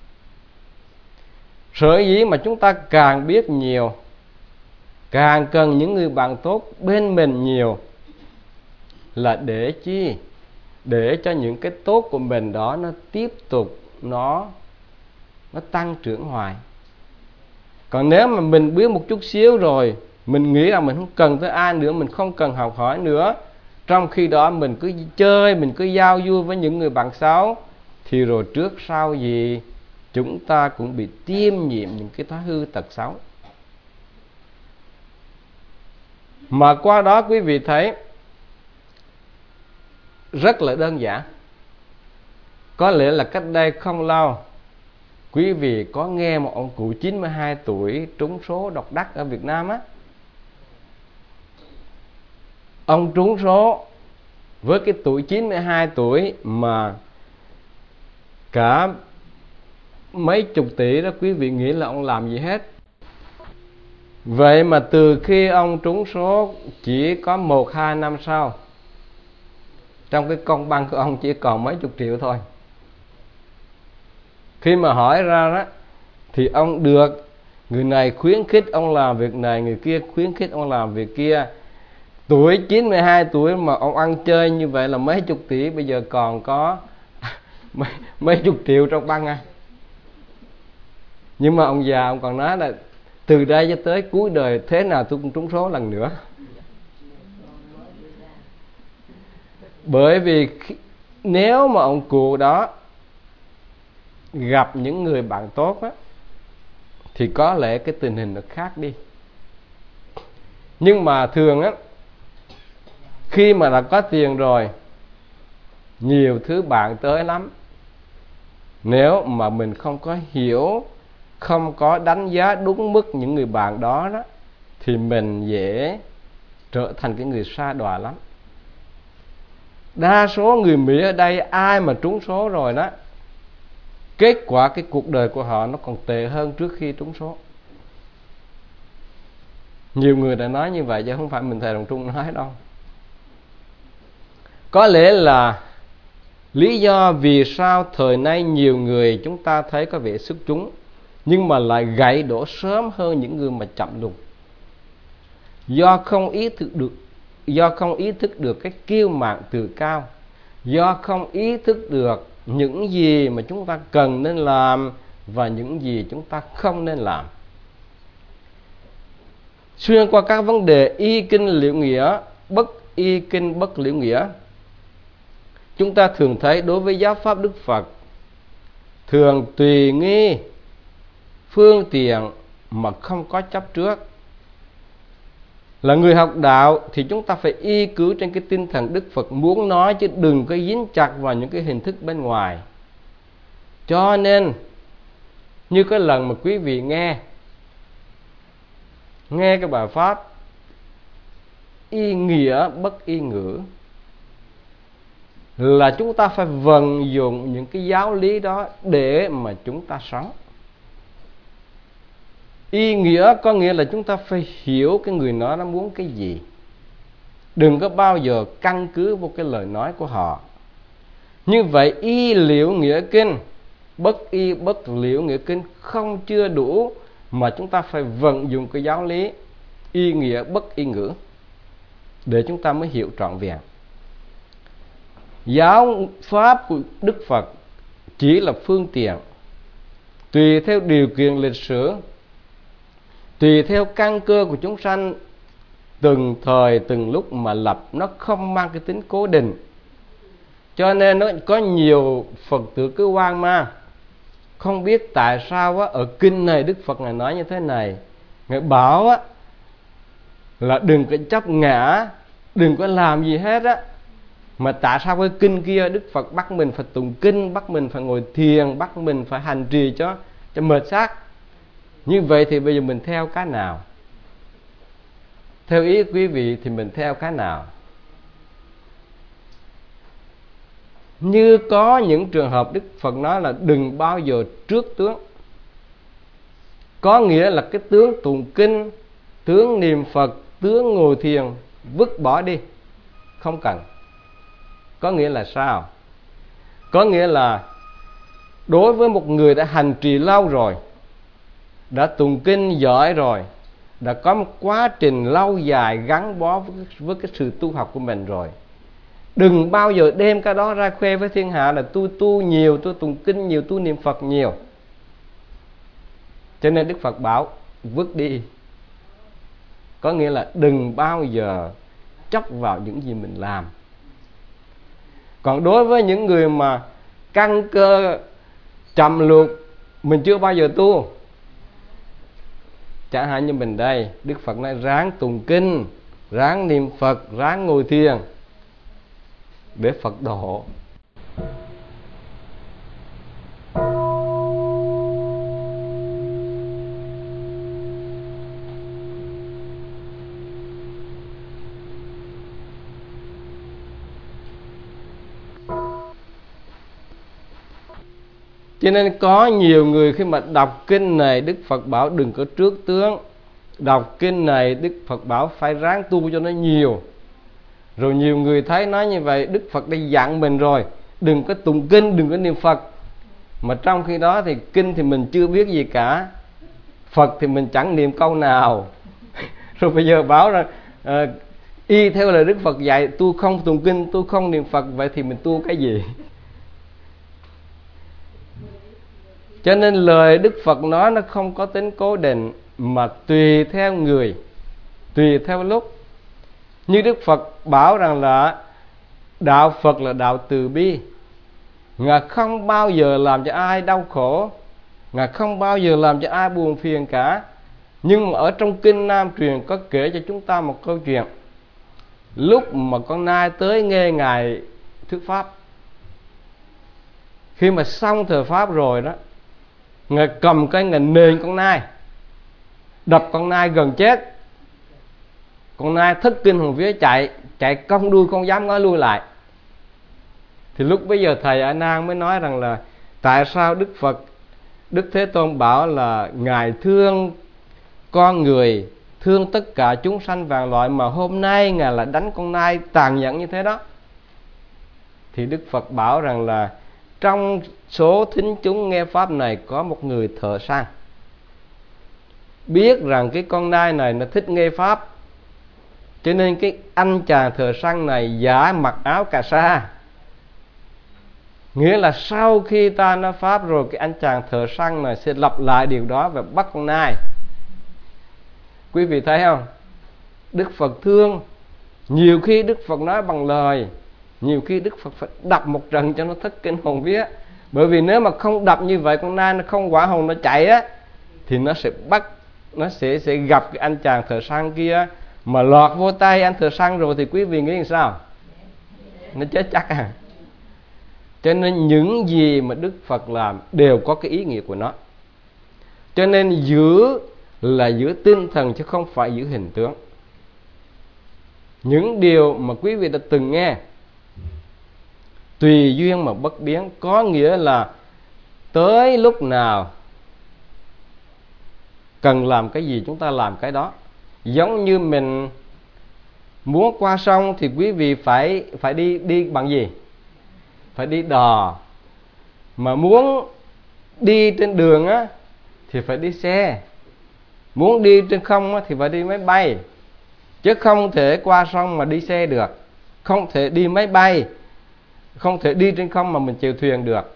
Sở dĩ mà chúng ta càng biết nhiều, càng cần những người bạn tốt bên mình nhiều là để chi? Để cho những cái tốt của mình đó nó tiếp tục nó nó tăng trưởng hoài. Còn nếu mà mình biết một chút xíu rồi, mình nghĩ là mình không cần tới ai nữa, mình không cần học hỏi nữa, trong khi đó mình cứ chơi, mình cứ giao du với những người bạn xấu, thì rồi trước sau gì chúng ta cũng bị tiêm nhiễm những cái thói hư tật xấu. Mà qua đó quý vị thấy rất là đơn giản. Có lẽ là cách đây không lâu, quý vị có nghe một ông cụ chín mươi hai tuổi trúng số độc đắc ở Việt Nam á. Ông trúng số với cái tuổi chín mươi hai tuổi mà cả mấy chục tỷ đó, quý vị nghĩ là ông làm gì hết. Vậy mà từ khi ông trúng số chỉ có một hai năm sau, trong cái công băng của ông chỉ còn mấy chục triệu thôi. Khi mà hỏi ra đó thì ông được người này khuyến khích ông làm việc này, người kia khuyến khích ông làm việc kia. Tuổi chín mươi hai tuổi mà ông ăn chơi như vậy là mấy chục tỷ, bây giờ còn có mấy, mấy chục triệu trong băng à. Nhưng mà ông già ông còn nói là từ đây cho tới cuối đời thế nào tôi cũng trúng số lần nữa. Bởi vì nếu mà ông cụ đó gặp những người bạn tốt á, thì có lẽ cái tình hình nó khác đi. Nhưng mà thường á, khi mà đã có tiền rồi, nhiều thứ bạn tới lắm. Nếu mà mình không có hiểu, không có đánh giá đúng mức những người bạn đó đó, thì mình dễ trở thành cái người sa đọa lắm. Đa số người Mỹ ở đây ai mà trúng số rồi đó, kết quả cái cuộc đời của họ nó còn tệ hơn trước khi trúng số. Nhiều người đã nói như vậy chứ không phải mình thầy Đồng Trung nói đâu. Có lẽ là lý do vì sao thời nay nhiều người chúng ta thấy có vẻ xuất chúng, nhưng mà lại gãy đổ sớm hơn những người mà chậm lục. Do không ý thức được, do không ý thức được cái kiêu mạn tự cao, do không ý thức được những gì mà chúng ta cần nên làm và những gì chúng ta không nên làm. Xuyên qua các vấn đề y kinh liễu nghĩa, bất y kinh bất liễu nghĩa, chúng ta thường thấy đối với giáo pháp Đức Phật thường tùy nghi phương tiện mà không có chấp trước. Là người học đạo thì chúng ta phải y cứ trên cái tinh thần Đức Phật muốn nói, chứ đừng có dính chặt vào những cái hình thức bên ngoài. Cho nên như cái lần mà quý vị nghe nghe cái bài pháp y nghĩa bất y ngữ, là chúng ta phải vận dụng những cái giáo lý đó để mà chúng ta sống. Y nghĩa có nghĩa là chúng ta phải hiểu cái người nói nó muốn cái gì. Đừng có bao giờ căn cứ vào cái lời nói của họ. Như vậy y liễu nghĩa kinh, bất y bất liễu nghĩa kinh không chưa đủ, mà chúng ta phải vận dụng cái giáo lý y nghĩa bất y ngữ để chúng ta mới hiểu trọn vẹn. Giáo pháp của Đức Phật chỉ là phương tiện, tùy theo điều kiện lịch sử, tùy theo căn cơ của chúng sanh từng thời từng lúc mà lập, nó không mang cái tính cố định. Cho nên nó có nhiều Phật tử cứ hoang mang, không biết tại sao á, ở kinh này Đức Phật này nói như thế này. Ngài bảo á, là đừng có chấp ngã, đừng có làm gì hết á, mà tại sao cái kinh kia Đức Phật bắt mình phải tụng kinh, bắt mình phải ngồi thiền, bắt mình phải hành trì cho cho mệt xác. Như vậy thì bây giờ mình theo cái nào? Theo ý quý vị thì mình theo cái nào? Như có những trường hợp Đức Phật nói là đừng bao giờ trước tướng, có nghĩa là cái tướng tụng kinh, tướng niệm Phật, tướng ngồi thiền vứt bỏ đi, không cần. Có nghĩa là sao? Có nghĩa là đối với một người đã hành trì lâu rồi, đã tụng kinh giỏi rồi, đã có một quá trình lâu dài gắn bó với, với cái sự tu học của mình rồi, đừng bao giờ đem cái đó ra khoe với thiên hạ là tôi tu nhiều, tôi tụng kinh nhiều, tôi niệm Phật nhiều. Cho nên Đức Phật bảo vứt đi. Có nghĩa là đừng bao giờ chấp vào những gì mình làm. Còn đối với những người mà căn cơ trầm luộc, mình chưa bao giờ tu, chẳng hạn như mình đây, Đức Phật nói ráng tụng kinh, ráng niệm Phật, ráng ngồi thiền để Phật độ. Cho nên có nhiều người khi mà đọc kinh này, Đức Phật bảo đừng có trước tướng. Đọc kinh này Đức Phật bảo phải ráng tu cho nó nhiều. Rồi nhiều người thấy nói như vậy, Đức Phật đã dặn mình rồi, đừng có tụng kinh, đừng có niệm Phật. Mà trong khi đó thì kinh thì mình chưa biết gì cả, Phật thì mình chẳng niệm câu nào. Rồi bây giờ bảo rằng à, y theo lời Đức Phật dạy, tôi không tụng kinh, tôi không niệm Phật, vậy thì mình tu cái gì? Cho nên lời Đức Phật nói nó không có tính cố định, mà tùy theo người, tùy theo lúc. Như Đức Phật bảo rằng là đạo Phật là đạo từ bi, Ngài không bao giờ làm cho ai đau khổ, Ngài không bao giờ làm cho ai buồn phiền cả. Nhưng mà ở trong kinh Nam truyền có kể cho chúng ta một câu chuyện. Lúc mà con nai tới nghe Ngài thuyết pháp, khi mà xong thời pháp rồi đó, Ngài cầm cái Ngài nện con nai, đập con nai gần chết. Con nai thất kinh hồn vía chạy, chạy cong đuôi không dám ngó lui lại. Thì lúc bây giờ thầy A Nan mới nói rằng là tại sao Đức Phật, Đức Thế Tôn bảo là Ngài thương con người, thương tất cả chúng sanh vạn loại, mà hôm nay Ngài lại đánh con nai tàn nhẫn như thế đó. Thì Đức Phật bảo rằng là trong số thính chúng nghe pháp này có một người thợ săn, biết rằng cái con nai này nó thích nghe pháp, cho nên cái anh chàng thợ săn này giả mặc áo cà sa. Nghĩa là sau khi ta nói pháp rồi, cái anh chàng thợ săn này sẽ lặp lại điều đó và bắt con nai. Quý vị thấy không? Đức Phật thương. Nhiều khi Đức Phật nói bằng lời, nhiều khi Đức Phật phải đập một trận cho nó thất kinh hồn vía. Bởi vì nếu mà không đập như vậy, con nai nó không quả hồn nó chạy á, thì nó sẽ bắt, nó sẽ sẽ gặp cái anh chàng thợ săn kia, mà lọt vô tay anh thợ săn rồi thì quý vị nghĩ làm sao? Nó chết chắc à. Cho nên những gì mà Đức Phật làm đều có cái ý nghĩa của nó. Cho nên giữ là giữ tinh thần chứ không phải giữ hình tướng. Những điều mà quý vị đã từng nghe, tùy duyên mà bất biến, có nghĩa là tới lúc nào cần làm cái gì chúng ta làm cái đó. Giống như mình muốn qua sông thì quý vị phải phải đi đi bằng gì? Phải đi đò. Mà muốn đi trên đường á thì phải đi xe. Muốn đi trên không á thì phải đi máy bay. Chứ không thể qua sông mà đi xe được, không thể đi máy bay, không thể đi trên không mà mình chèo thuyền được.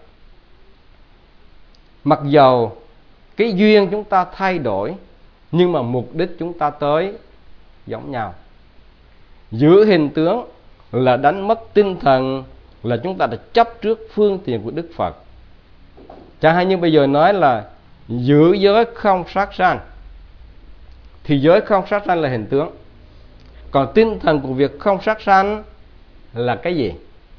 Mặc dầu cái duyên chúng ta thay đổi, nhưng mà mục đích chúng ta tới giống nhau. Giữ hình tướng là đánh mất tinh thần, là chúng ta đã chấp trước phương tiện của Đức Phật. Chẳng hạn như bây giờ nói là giữ giới không sát sanh, thì giới không sát sanh là hình tướng. Còn tinh thần của việc không sát sanh là cái gì?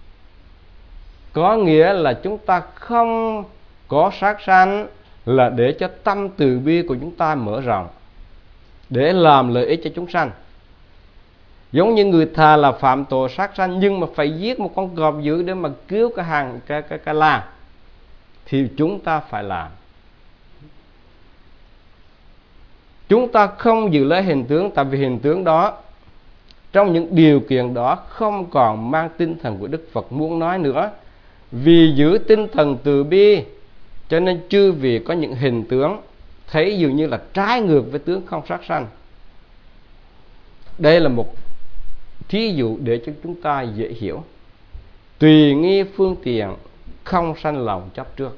Có nghĩa là chúng ta không có sát sanh là để cho tâm từ bi của chúng ta mở rộng, để làm lợi ích cho chúng sanh. Giống như người thà là phạm tội sát sanh nhưng mà phải giết một con cọp dữ để mà cứu cái hàng cái cái cái làng, thì chúng ta phải làm. Chúng ta không giữ lấy hình tướng, tại vì hình tướng đó, trong những điều kiện đó không còn mang tinh thần của Đức Phật muốn nói nữa. Vì giữ tinh thần từ bi, cho nên chư vị có những hình tướng thấy dường như là trái ngược với tướng không sát sanh. Đây là một thí dụ để cho chúng ta dễ hiểu. Tùy nghi phương tiện, không sanh lòng chấp trước.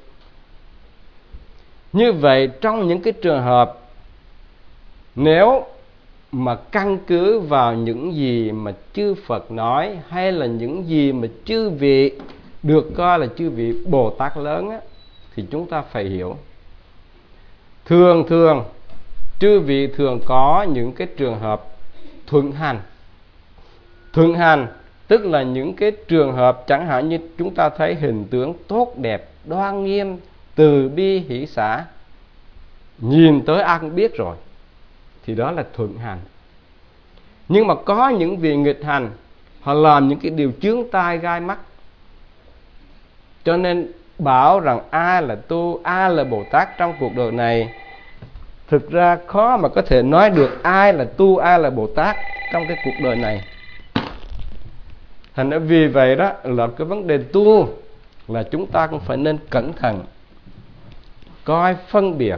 Như vậy trong những cái trường hợp, nếu mà căn cứ vào những gì mà chư Phật nói, hay là những gì mà chư vị được coi là chư vị Bồ Tát lớn á, thì chúng ta phải hiểu. Thường thường chư vị thường có những cái trường hợp thuận hành. Thuận hành tức là những cái trường hợp chẳng hạn như chúng ta thấy hình tướng tốt đẹp, đoan nghiêm, từ bi hỷ xả, nhìn tới ai cũng biết rồi, thì đó là thuận hành. Nhưng mà có những vị nghịch hành, họ làm những cái điều chướng tai gai mắt, cho nên bảo rằng ai là tu, ai là Bồ Tát trong cuộc đời này. Thực ra khó mà có thể nói được ai là tu, ai là Bồ Tát trong cái cuộc đời này. Thành ra vì vậy đó là cái vấn đề tu là chúng ta cũng phải nên cẩn thận, coi phân biệt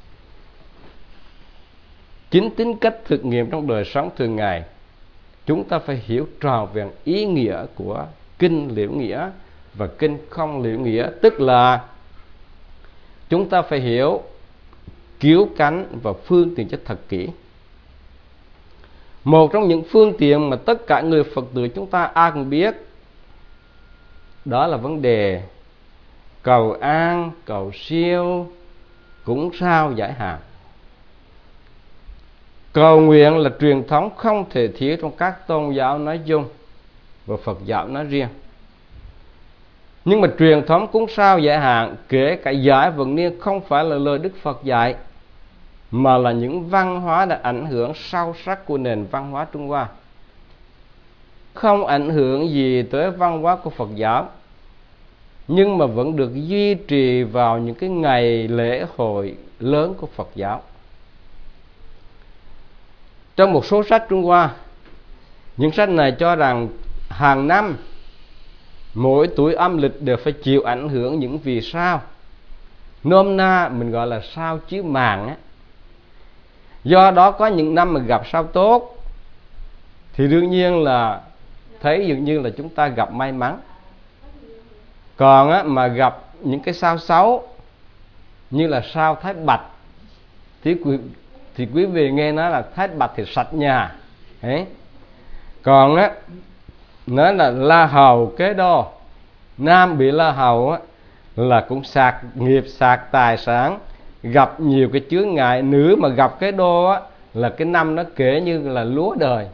chính tính cách thực nghiệm trong đời sống thường ngày. Chúng ta phải hiểu trọn vẹn ý nghĩa của kinh liễu nghĩa và kinh không liễu nghĩa, tức là chúng ta phải hiểu cứu cánh và phương tiện cho thật kỹ. Một trong những phương tiện mà tất cả người Phật tử chúng ta ai cũng biết, đó là vấn đề cầu an, cầu siêu, cúng sao giải hạn. Cầu nguyện là truyền thống không thể thiếu trong các tôn giáo nói chung và Phật giáo nói riêng. Nhưng mà truyền thống cúng sao giải hạn, kể cả giải vận niên, không phải là lời Đức Phật dạy, mà là những văn hóa đã ảnh hưởng sâu sắc của nền văn hóa Trung Hoa, không ảnh hưởng gì tới văn hóa của Phật giáo, nhưng mà vẫn được duy trì vào những cái ngày lễ hội lớn của Phật giáo. Trong một số sách Trung Hoa, những sách này cho rằng hàng năm mỗi tuổi âm lịch đều phải chịu ảnh hưởng những vì sao, nôm na mình gọi là sao chiếu màng á. Do đó có những năm mà gặp sao tốt thì đương nhiên là thấy dường như là chúng ta gặp may mắn. Còn á, mà gặp những cái sao xấu như là sao Thái Bạch thì quý, thì quý vị nghe nói là Thái Bạch thì sạch nhà. Đấy. Còn á, nói là La Hầu kế đô, nam bị La Hầu á, là cũng sạc nghiệp, sạc tài sản, gặp nhiều cái chướng ngại. Nữ mà gặp kế đô á, là cái năm nó kể như là lúa đời.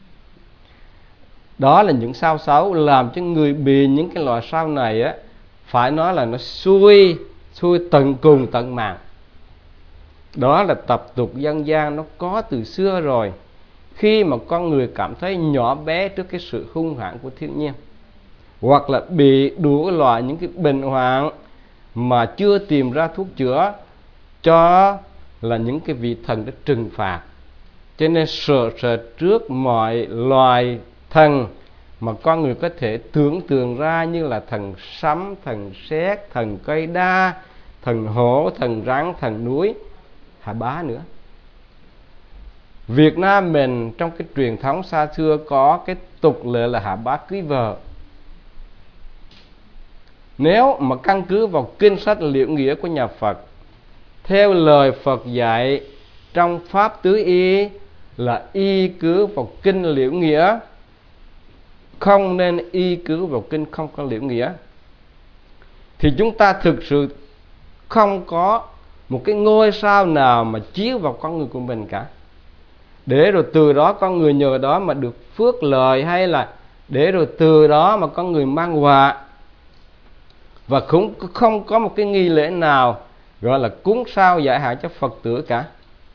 Đó là những sao xấu làm cho người bị những cái loại sao này á, phải nói là nó xui, xui tận cùng tận mạng. Đó là tập tục dân gian, nó có từ xưa rồi. Khi mà con người cảm thấy nhỏ bé trước cái sự hung hãn của thiên nhiên, hoặc là bị đủ loại những cái bệnh hoạn mà chưa tìm ra thuốc chữa, cho là những cái vị thần đã trừng phạt. Cho nên sợ sợ trước mọi loài thần mà con người có thể tưởng tượng ra, như là thần sấm, thần sét, thần cây đa, thần hổ, thần rắn, thần núi, Hà Bá nữa. Việt Nam mình trong cái truyền thống xa xưa có cái tục lệ là Hà Bá cưới vợ. Nếu mà căn cứ vào kinh sách liễu nghĩa của nhà Phật, theo lời Phật dạy trong Pháp Tứ Y là y cứ vào kinh liễu nghĩa, không nên y cứ vào kinh không có liễu nghĩa, thì chúng ta thực sự không có một cái ngôi sao nào mà chiếu vào con người của mình cả, để rồi từ đó con người nhờ đó mà được phước lợi, hay là để rồi từ đó mà con người mang họa. Và cũng không có một cái nghi lễ nào gọi là cúng sao giải hạn cho Phật tử cả.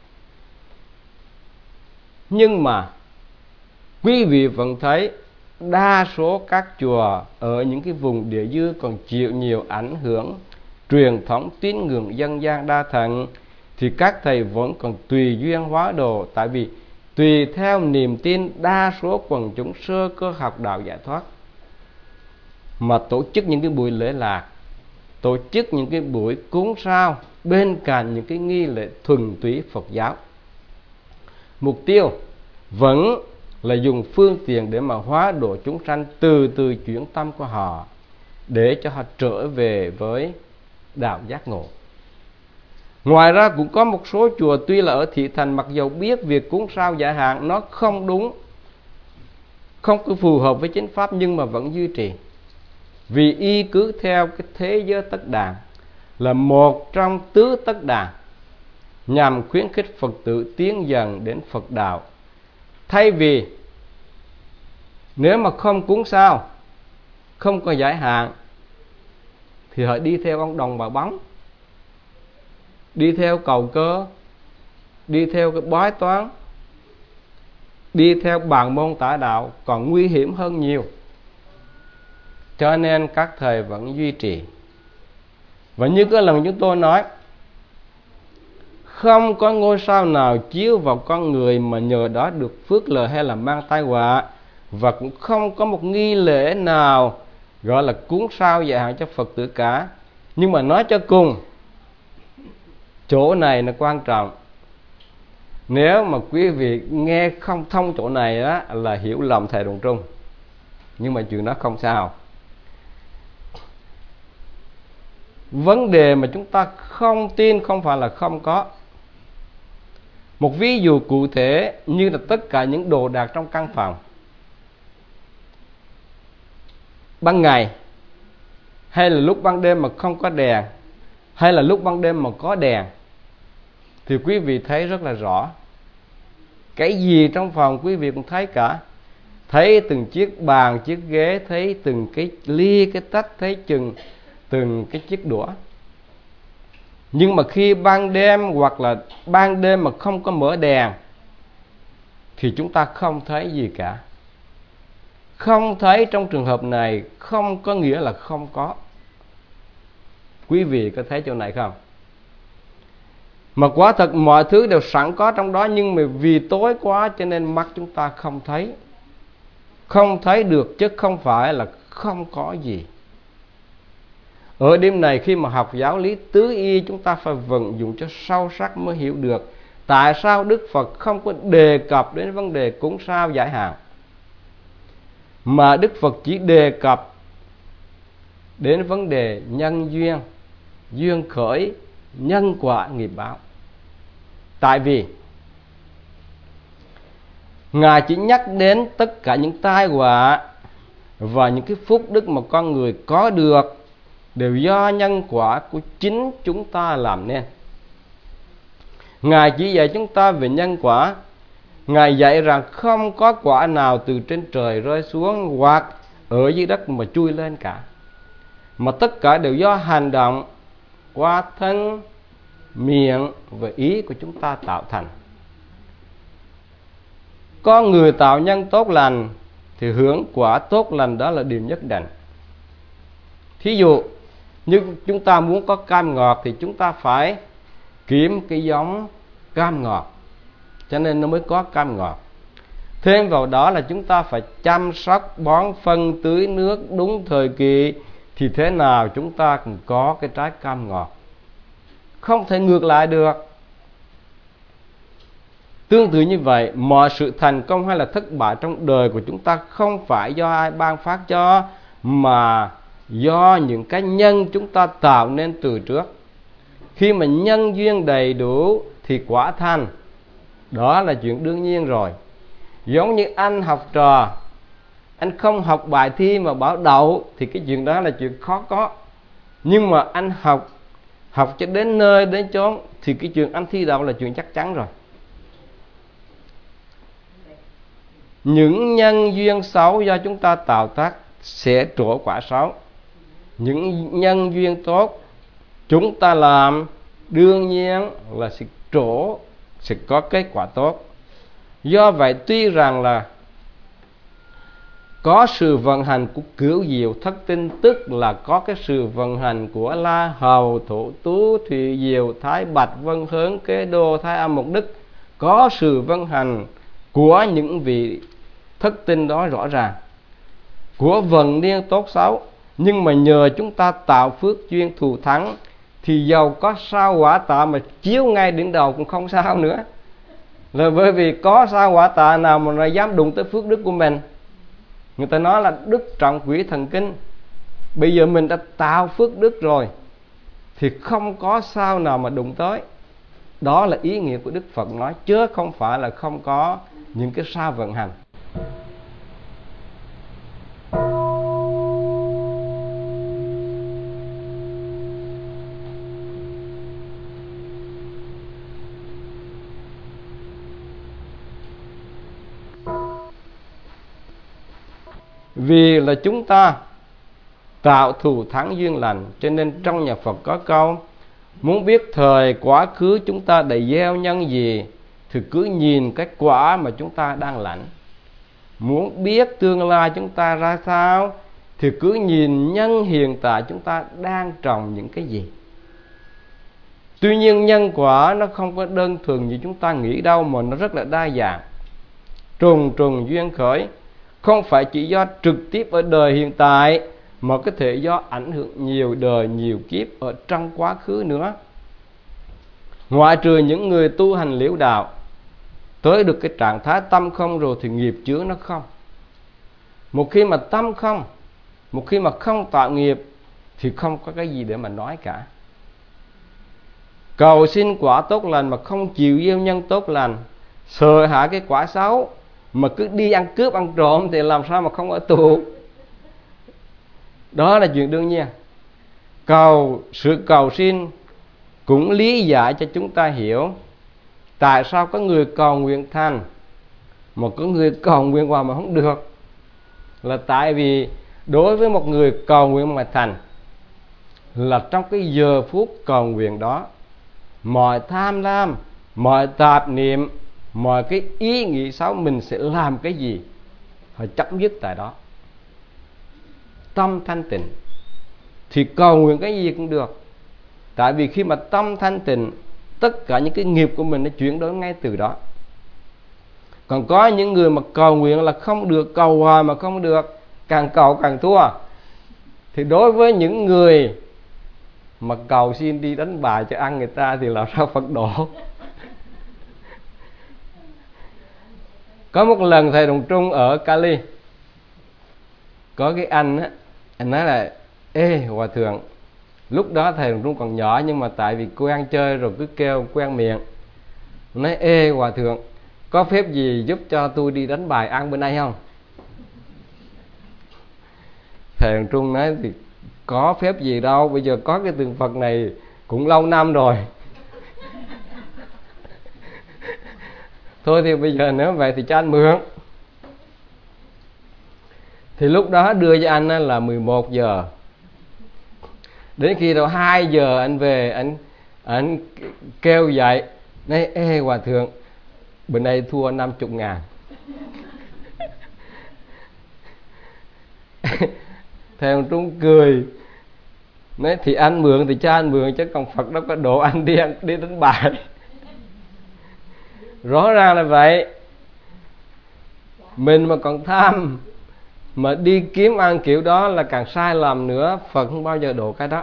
Nhưng mà quý vị vẫn thấy đa số các chùa ở những cái vùng địa dư còn chịu nhiều ảnh hưởng truyền thống tín ngưỡng dân gian đa thần, thì các thầy vẫn còn tùy duyên hóa đồ. Tại vì tùy theo niềm tin đa số quần chúng sơ cơ học đạo giải thoát mà tổ chức những cái buổi lễ lạc, tổ chức những cái buổi cúng sao bên cạnh những cái nghi lễ thuần túy Phật giáo. Mục tiêu vẫn là dùng phương tiện để mà hóa độ chúng sanh, từ từ chuyển tâm của họ để cho họ trở về với đạo giác ngộ. Ngoài ra cũng có một số chùa tuy là ở thị thành, mặc dầu biết việc cúng sao giải hạn nó không đúng, không có phù hợp với chính pháp, nhưng mà vẫn duy trì. Vì y cứ theo cái thế giới tất đàn là một trong tứ tất đàn, nhằm khuyến khích Phật tử tiến dần đến Phật đạo. Thay vì nếu mà không cúng sao, không có giải hạn, thì họ đi theo ông đồng bà bóng, đi theo cầu cơ, đi theo cái bói toán, đi theo bàn môn tả đạo, còn nguy hiểm hơn nhiều. Cho nên các thầy vẫn duy trì Và như cái lần chúng tôi nói, không có ngôi sao nào chiếu vào con người mà nhờ đó được phước lợi hay là mang tai họa, và cũng không có một nghi lễ nào gọi là cúng sao dạy hạn cho Phật tử cả. Nhưng mà nói cho cùng, chỗ này là quan trọng. Nếu mà quý vị nghe không thông chỗ này đó là hiểu lầm thầy Đồng Trung. Nhưng mà chuyện đó không sao. Vấn đề mà chúng ta không tin không phải là không có. Một ví dụ cụ thể như là tất cả những đồ đạc trong căn phòng. Ban ngày, hay là lúc ban đêm mà không có đèn, hay là lúc ban đêm mà có đèn, thì quý vị thấy rất là rõ. Cái gì trong phòng quý vị cũng thấy cả. Thấy từng chiếc bàn, chiếc ghế, thấy từng cái ly, cái tách, thấy chừng từng cái chiếc đũa. Nhưng mà khi ban đêm hoặc là ban đêm mà không có mở đèn thì chúng ta không thấy gì cả. Không thấy trong trường hợp này không có nghĩa là không có. Quý vị có thấy chỗ này không? Mà quả thật mọi thứ đều sẵn có trong đó, nhưng mà vì tối quá cho nên mắt chúng ta không thấy. Không thấy được chứ không phải là không có gì. Ở đêm này khi mà học giáo lý tứ y, chúng ta phải vận dụng cho sâu sắc mới hiểu được tại sao Đức Phật không có đề cập đến vấn đề cúng sao giải hạn, mà Đức Phật chỉ đề cập đến vấn đề nhân duyên, duyên khởi, nhân quả, nghiệp báo. Tại vì Ngài chỉ nhắc đến tất cả những tai họa và những cái phúc đức mà con người có được đều do nhân quả của chính chúng ta làm nên. Ngài chỉ dạy chúng ta về nhân quả. Ngài dạy rằng không có quả nào từ trên trời rơi xuống hoặc ở dưới đất mà chui lên cả, mà tất cả đều do hành động qua thân, miệng và ý của chúng ta tạo thành. Con người tạo nhân tốt lành thì hưởng quả tốt lành, đó là điều nhất định. Thí dụ như chúng ta muốn có cam ngọt thì chúng ta phải kiếm cái giống cam ngọt, cho nên nó mới có cam ngọt. Thêm vào đó là chúng ta phải chăm sóc, bón phân, tưới nước đúng thời kỳ, thì thế nào chúng ta cũng có cái trái cam ngọt. Không thể ngược lại được. Tương tự như vậy, mọi sự thành công hay là thất bại trong đời của chúng ta không phải do ai ban phát cho, mà do những cái nhân chúng ta tạo nên từ trước. Khi mà nhân duyên đầy đủ thì quả thành, đó là chuyện đương nhiên rồi. Giống như anh học trò, anh không học bài thi mà bảo đậu thì cái chuyện đó là chuyện khó có. Nhưng mà anh học Học cho đến nơi đến chốn thì cái chuyện anh thi đậu là chuyện chắc chắn rồi. Những nhân duyên xấu do chúng ta tạo tác sẽ trổ quả xấu. Những nhân duyên tốt chúng ta làm đương nhiên là sẽ trổ, sẽ có kết quả tốt. Do vậy tuy rằng là có sự vận hành của cửu diệu thất tinh, tức là có cái sự vận hành của La Hầu, Thổ Tú, Thủy Diệu, Thái Bạch, Vân Hớn, Kế Đô, Thái Âm, Mộc Đức, có sự vận hành của những vị thất tinh đó rõ ràng, của vận niên tốt xấu. Nhưng mà nhờ chúng ta tạo phước duyên thù thắng thì giàu có sao quả tạ mà chiếu ngay đỉnh đầu cũng không sao nữa. Là bởi vì có sao quả tạ nào mà nó dám đụng tới phước đức của mình. Người ta nói là đức trọng quỷ thần kinh. Bây giờ mình đã tạo phước đức rồi thì không có sao nào mà đụng tới. Đó là ý nghĩa của Đức Phật nói, chứ không phải là không có những cái sao vận hành. Vì là chúng ta tạo thù thắng duyên lành, cho nên trong nhà Phật có câu: muốn biết thời quá khứ chúng ta đã gieo nhân gì thì cứ nhìn cái quả mà chúng ta đang lãnh. Muốn biết tương lai chúng ta ra sao thì cứ nhìn nhân hiện tại chúng ta đang trồng những cái gì. Tuy nhiên nhân quả nó không có đơn thuần như chúng ta nghĩ đâu, mà nó rất là đa dạng. Trùng trùng duyên khởi, không phải chỉ do trực tiếp ở đời hiện tại, mà có thể do ảnh hưởng nhiều đời, nhiều kiếp ở trong quá khứ nữa. Ngoại trừ những người tu hành liễu đạo, tới được cái trạng thái tâm không rồi thì nghiệp chướng nó không. Một khi mà tâm không, một khi mà không tạo nghiệp thì không có cái gì để mà nói cả. Cầu xin quả tốt lành mà không chịu gieo nhân tốt lành, sợ hãi cái quả xấu mà cứ đi ăn cướp ăn trộm thì làm sao mà không ở tù. Đó là chuyện đương nhiên. Cầu sự cầu xin cũng lý giải cho chúng ta hiểu tại sao có người cầu nguyện thành mà có người cầu nguyện hoài mà không được. Là tại vì đối với một người cầu nguyện mà thành, là trong cái giờ phút cầu nguyện đó, mọi tham lam, mọi tạp niệm, mọi cái ý nghĩ xấu mình sẽ làm cái gì phải chấm dứt tại đó. Tâm thanh tịnh thì cầu nguyện cái gì cũng được. Tại vì khi mà tâm thanh tịnh, tất cả những cái nghiệp của mình nó chuyển đổi ngay từ đó. Còn có những người mà cầu nguyện là không được, cầu hoài mà không được, càng cầu càng thua. Thì đối với những người mà cầu xin đi đánh bài cho ăn người ta thì làm sao Phật độ. Có một lần thầy Đồng Trung ở Cali, có cái anh á, anh nói là: ê hòa thượng, lúc đó thầy Đồng Trung còn nhỏ, nhưng mà tại vì quen chơi rồi cứ kêu quen miệng. Nói: ê hòa thượng, có phép gì giúp cho tôi đi đánh bài ăn bên đây không? Thầy Đồng Trung nói: thì có phép gì đâu, bây giờ có cái tượng Phật này cũng lâu năm rồi. Thôi thì bây giờ nếu vậy thì cho anh mượn. Thì lúc đó đưa cho anh là mười một giờ. Đến khi đâu hai giờ anh về, anh anh kêu dậy, nói: ê hòa thượng, bên đây thua năm mươi ngàn. Thầy ông Trung cười, nói: thì anh mượn thì cho anh mượn, chứ còn Phật đâu có độ anh đi ăn, đi đánh bài. Rõ ràng là vậy. Mình mà còn tham mà đi kiếm ăn kiểu đó là càng sai lầm nữa. Phật không bao giờ độ cái đó.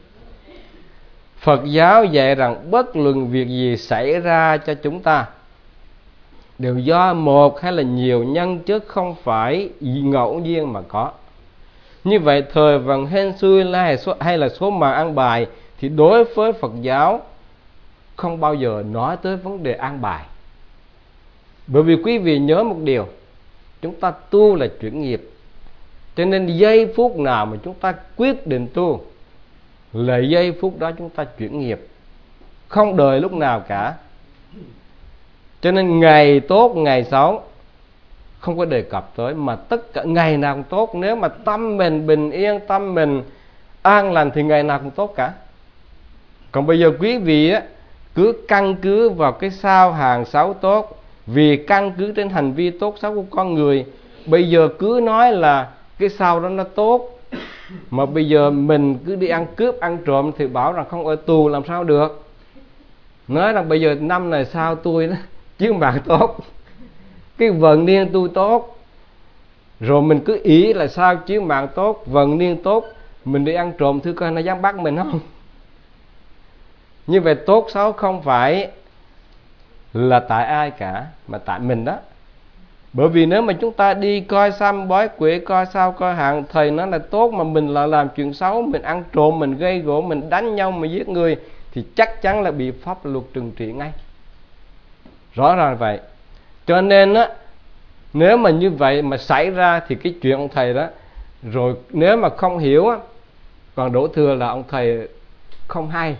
Phật giáo dạy rằng bất luận việc gì xảy ra cho chúng ta đều do một hay là nhiều nhân, chứ không phải ngẫu nhiên mà có. Như vậy thời vận hên xui hay là số mạng ăn bài thì đối với Phật giáo không bao giờ nói tới vấn đề ăn bài. Bởi vì quý vị nhớ một điều, chúng ta tu là chuyển nghiệp, cho nên giây phút nào mà chúng ta quyết định tu là giây phút đó chúng ta chuyển nghiệp, không đợi lúc nào cả. Cho nên ngày tốt ngày xấu không có đề cập tới, mà tất cả ngày nào cũng tốt. Nếu mà tâm mình bình yên, tâm mình an lành thì ngày nào cũng tốt cả. Còn bây giờ quý vị á, cứ căn cứ vào cái sao hàng xấu tốt, vì căn cứ trên hành vi tốt xấu của con người. Bây giờ cứ nói là cái sao đó nó tốt, mà bây giờ mình cứ đi ăn cướp ăn trộm thì bảo rằng không ở tù làm sao được. Nói rằng bây giờ năm này sao tôi đó chứ mạng tốt, cái vận niên tôi tốt, rồi mình cứ ý là sao chiếu mạng tốt, vận niên tốt, mình đi ăn trộm thử coi nó dám bắt mình không. Như vậy tốt xấu không phải là tại ai cả, mà tại mình đó. Bởi vì nếu mà chúng ta đi coi xăm bói quỷ, coi sao coi hạn, thầy nói là tốt mà mình lại làm chuyện xấu, mình ăn trộm, mình gây gỗ, mình đánh nhau, mình giết người, thì chắc chắn là bị pháp luật trừng trị ngay. Rõ ràng vậy. Cho nên á, nếu mà như vậy mà xảy ra thì cái chuyện ông thầy đó, rồi nếu mà không hiểu á, còn đổ thừa là ông thầy không hay.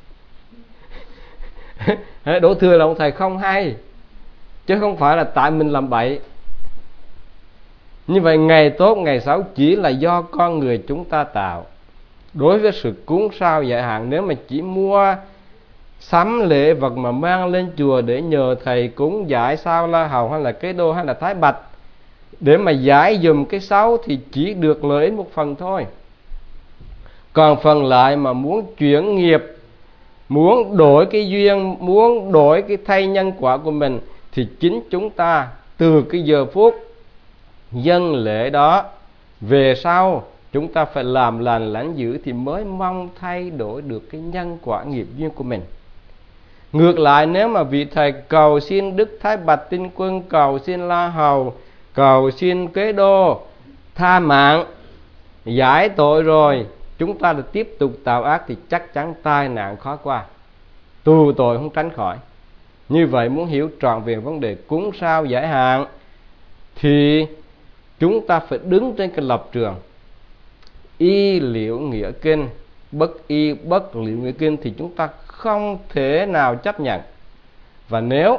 Đổ thừa là ông thầy không hay, chứ không phải là tại mình làm bậy. Như vậy ngày tốt ngày xấu chỉ là do con người chúng ta tạo. Đối với sự cúng sao giải hạn, nếu mà chỉ mua sắm lễ vật mà mang lên chùa để nhờ thầy cúng giải sao la hầu hay là kế đô hay là thái bạch để mà giải dùm cái xấu thì chỉ được lợi ích một phần thôi. Còn phần lại mà muốn chuyển nghiệp, muốn đổi cái duyên, muốn đổi cái thay nhân quả của mình, thì chính chúng ta từ cái giờ phút dân lễ đó về sau chúng ta phải làm lành lãnh dữ thì mới mong thay đổi được cái nhân quả nghiệp duyên của mình. Ngược lại, nếu mà vị thầy cầu xin Đức Thái Bạch Tinh Quân, cầu xin La Hầu, cầu xin Kế Đô tha mạng giải tội rồi, chúng ta được tiếp tục tạo ác thì chắc chắn tai nạn khó qua, tù tội không tránh khỏi. Như vậy muốn hiểu trọn vẹn vấn đề cúng sao giải hạn thì chúng ta phải đứng trên cái lập trường y liễu nghĩa kinh, bất y bất liễu nghĩa kinh, thì chúng ta không thể nào chấp nhận. Và nếu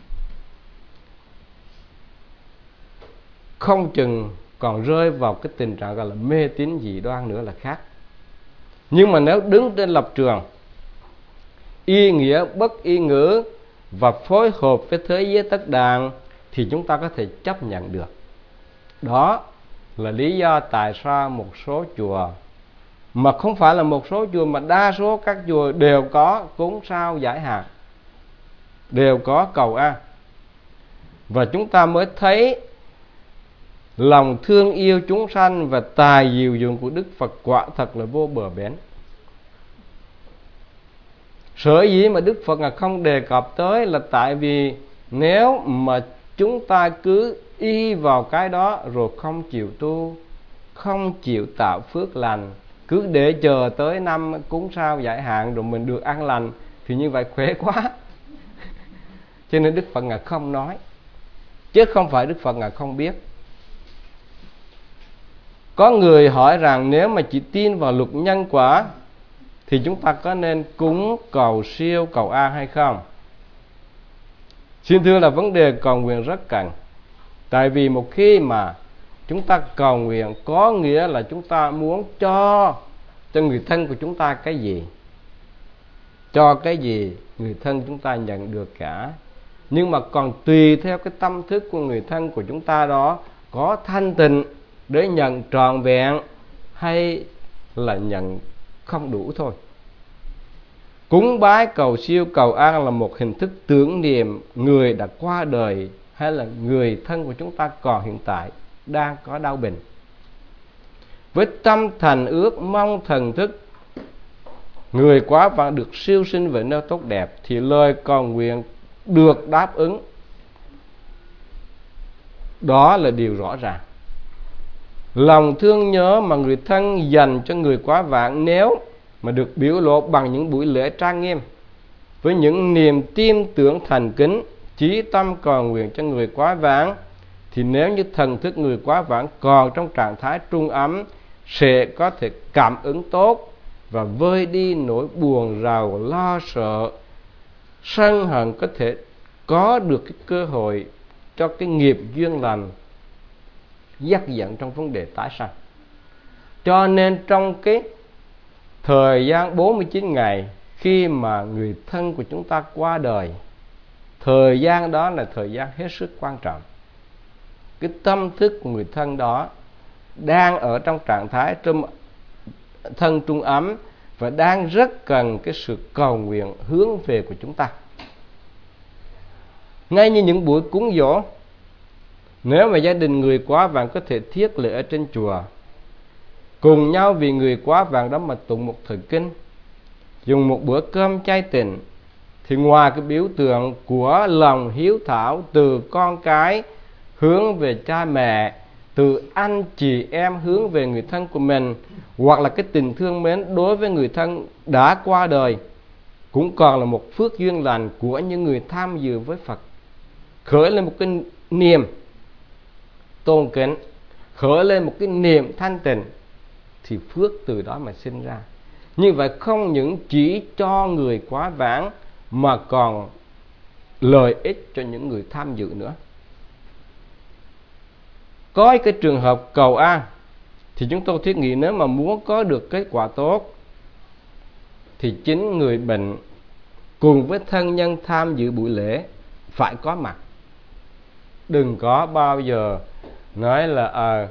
không chừng còn rơi vào cái tình trạng gọi là mê tín dị đoan nữa là khác. Nhưng mà nếu đứng trên lập trường y nghĩa bất y ngữ và phối hợp với thế giới tất đàn thì chúng ta có thể chấp nhận được. Đó là lý do tại sao một số chùa, mà không phải là một số chùa mà đa số các chùa đều có cúng sao giải hạn, đều có cầu an. Và chúng ta mới thấy lòng thương yêu chúng sanh và tài diệu dụng của Đức Phật quả thật là vô bờ bến. Sở dĩ mà Đức Phật là không đề cập tới là tại vì nếu mà chúng ta cứ y vào cái đó rồi không chịu tu, không chịu tạo phước lành, cứ để chờ tới năm cúng sao giải hạn rồi mình được an lành, thì như vậy khỏe quá. Cho nên Đức Phật Ngài không nói, chứ không phải Đức Phật Ngài không biết. Có người hỏi rằng nếu mà chỉ tin vào luật nhân quả thì chúng ta có nên cúng cầu siêu cầu an hay không? Xin thưa là vấn đề cầu nguyện rất cần. Tại vì một khi mà chúng ta cầu nguyện có nghĩa là chúng ta muốn cho cho người thân của chúng ta cái gì, cho cái gì người thân chúng ta nhận được cả. Nhưng mà còn tùy theo cái tâm thức của người thân của chúng ta đó có thanh tịnh để nhận trọn vẹn hay là nhận không đủ thôi. Cúng bái cầu siêu cầu an là một hình thức tưởng niệm người đã qua đời hay là người thân của chúng ta còn hiện tại đang có đau bệnh. Với tâm thành ước mong thần thức người quá vãng được siêu sinh về nơi tốt đẹp thì lời cầu nguyện được đáp ứng. Đó là điều rõ ràng. Lòng thương nhớ mà người thân dành cho người quá vãng nếu mà được biểu lộ bằng những buổi lễ trang nghiêm, với những niềm tin tưởng thành kính, chí tâm cầu nguyện cho người quá vãng, thì nếu như thần thức người quá vãng còn trong trạng thái trung ấm, sẽ có thể cảm ứng tốt và vơi đi nỗi buồn rầu lo sợ, sân hận, có thể có được cái cơ hội cho cái nghiệp duyên lành dắt dẫn trong vấn đề tái sanh. Cho nên trong cái thời gian bốn mươi chín ngày khi mà người thân của chúng ta qua đời, thời gian đó là thời gian hết sức quan trọng. Cái tâm thức của người thân đó đang ở trong trạng thái trung, thân trung ấm và đang rất cần cái sự cầu nguyện hướng về của chúng ta. Ngay như những buổi cúng giỗ, nếu mà gia đình người quá vãng có thể thiết lễ ở trên chùa, cùng nhau vì người quá vãng đó mà tụng một thời kinh, dùng một bữa cơm chay tịnh, thì ngoài cái biểu tượng của lòng hiếu thảo từ con cái hướng về cha mẹ, từ anh chị em hướng về người thân của mình, hoặc là cái tình thương mến đối với người thân đã qua đời, cũng còn là một phước duyên lành của những người tham dự với Phật, khởi lên một cái niềm tôn kính, khởi lên một cái niềm thanh tịnh, thì phước từ đó mà sinh ra. Như vậy không những chỉ cho người quá vãng mà còn lợi ích cho những người tham dự nữa. Có cái trường hợp cầu an thì chúng tôi thiết nghĩ nếu mà muốn có được kết quả tốt thì chính người bệnh cùng với thân nhân tham dự buổi lễ phải có mặt. Đừng có bao giờ nói là à,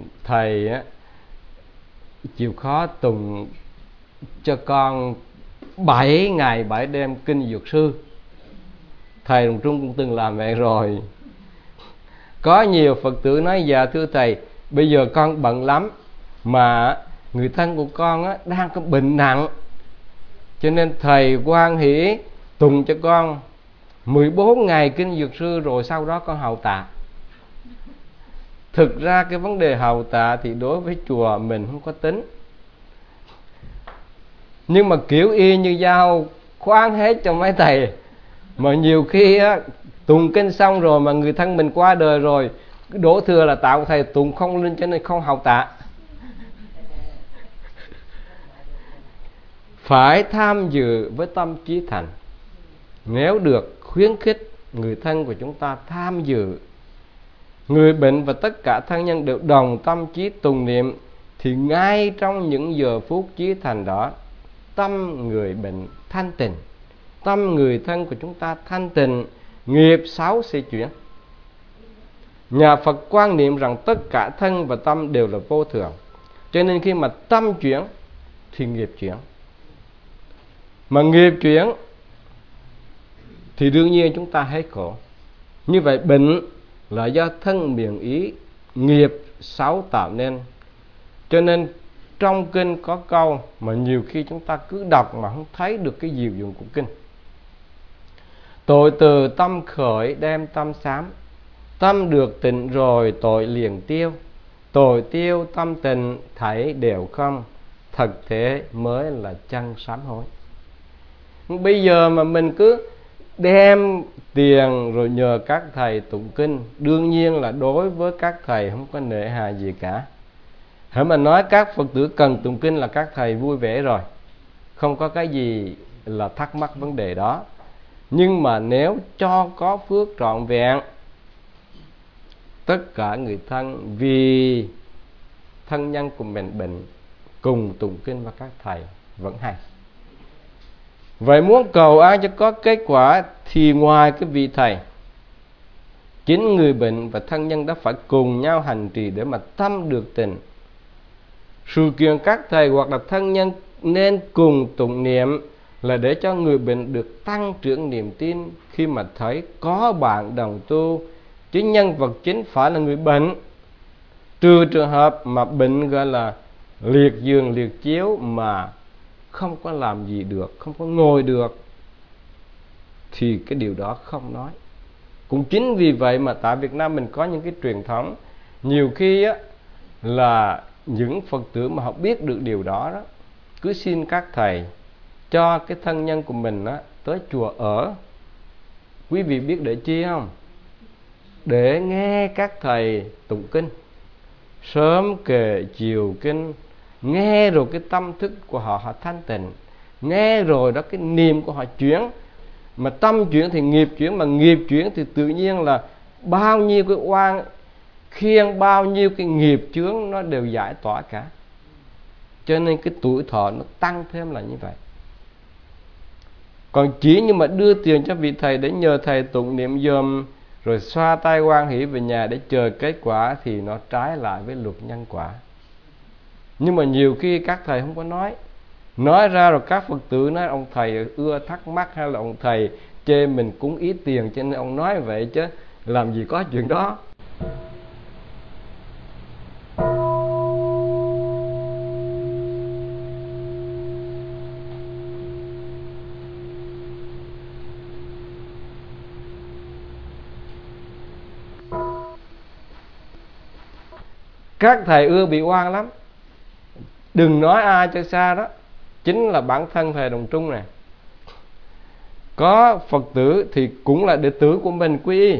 thầy á, chịu khó tùng cho con bảy ngày bảy đêm kinh Dược Sư. Thầy Đồng Trung cũng từng làm vậy rồi. Có nhiều Phật tử nói: dạ thưa thầy, bây giờ con bận lắm, mà người thân của con á, đang có bệnh nặng, cho nên thầy hoan hỷ tùng cho con mười bốn ngày kinh Dược Sư, rồi sau đó con hầu tạ. Thực ra cái vấn đề hầu tạ thì đối với chùa mình không có tính, nhưng mà kiểu y như giao khoan hết cho mấy thầy. Mà nhiều khi á, tụng kinh xong rồi mà người thân mình qua đời rồi, đổ thừa là tạo thầy tụng không linh, cho nên không hầu tạ. Phải tham dự với tâm trí thành. Nếu được, khuyến khích người thân của chúng ta tham dự. Người bệnh và tất cả thân nhân đều đồng tâm trí tùng niệm, thì ngay trong những giờ phút chí thành đó, tâm người bệnh thanh tịnh, tâm người thân của chúng ta thanh tịnh, nghiệp xấu sẽ chuyển. Nhà Phật quan niệm rằng tất cả thân và tâm đều là vô thường, cho nên khi mà tâm chuyển thì nghiệp chuyển. Mà nghiệp chuyển thì đương nhiên chúng ta hết khổ. Như vậy bệnh là do thân miệng ý nghiệp xấu tạo nên. Cho nên trong kinh có câu mà nhiều khi chúng ta cứ đọc mà không thấy được cái diệu dụng của kinh. Tội từ tâm khởi đem tâm sám, tâm được tịnh rồi tội liền tiêu. Tội tiêu tâm tịnh thảy đều không, thật thế mới là chân sám hối. Bây giờ mà mình cứ đem tiền rồi nhờ các thầy tụng kinh, đương nhiên là đối với các thầy không có nể hà gì cả. Hãy mà nói các Phật tử cần tụng kinh là các thầy vui vẻ rồi, không có cái gì là thắc mắc vấn đề đó. Nhưng mà nếu cho có phước trọn vẹn, tất cả người thân vì thân nhân của mình bệnh cùng tụng kinh và các thầy vẫn hay. Vậy muốn cầu ai cho có kết quả thì ngoài cái vị thầy, chính người bệnh và thân nhân đó phải cùng nhau hành trì để mà tâm được tịnh. Sự kiện các thầy hoặc là thân nhân nên cùng tụng niệm là để cho người bệnh được tăng trưởng niềm tin khi mà thấy có bạn đồng tu, chứ nhân vật chính phải là người bệnh. Trừ trường hợp mà bệnh gọi là liệt giường liệt chiếu mà không có làm gì được, không có ngồi được, thì cái điều đó không nói. Cũng chính vì vậy mà tại Việt Nam mình có những cái truyền thống, nhiều khi á, là những Phật tử mà họ biết được điều đó, đó cứ xin các thầy cho cái thân nhân của mình á, tới chùa ở. Quý vị biết để chi không? Để nghe các thầy tụng kinh, sớm kể chiều kinh, nghe rồi cái tâm thức của họ họ thanh tịnh, nghe rồi đó cái niềm của họ chuyển. Mà tâm chuyển thì nghiệp chuyển, mà nghiệp chuyển thì tự nhiên là bao nhiêu cái oan khiên, bao nhiêu cái nghiệp chướng nó đều giải tỏa cả. Cho nên cái tuổi thọ nó tăng thêm là như vậy. Còn chỉ nhưng mà đưa tiền cho vị thầy để nhờ thầy tụng niệm dùm, rồi xoa tay hoan hỷ về nhà để chờ kết quả, thì nó trái lại với luật nhân quả. Nhưng mà nhiều khi các thầy không có nói, nói ra rồi các Phật tử nói ông thầy ưa thắc mắc, hay là ông thầy chê mình cúng ít tiền cho nên ông nói vậy, chứ làm gì có chuyện đó. Các thầy ưa bị oan lắm, đừng nói ai cho xa đó, chính là bản thân thầy Đồng Trung này. Có Phật tử thì cũng là đệ tử của mình quy y,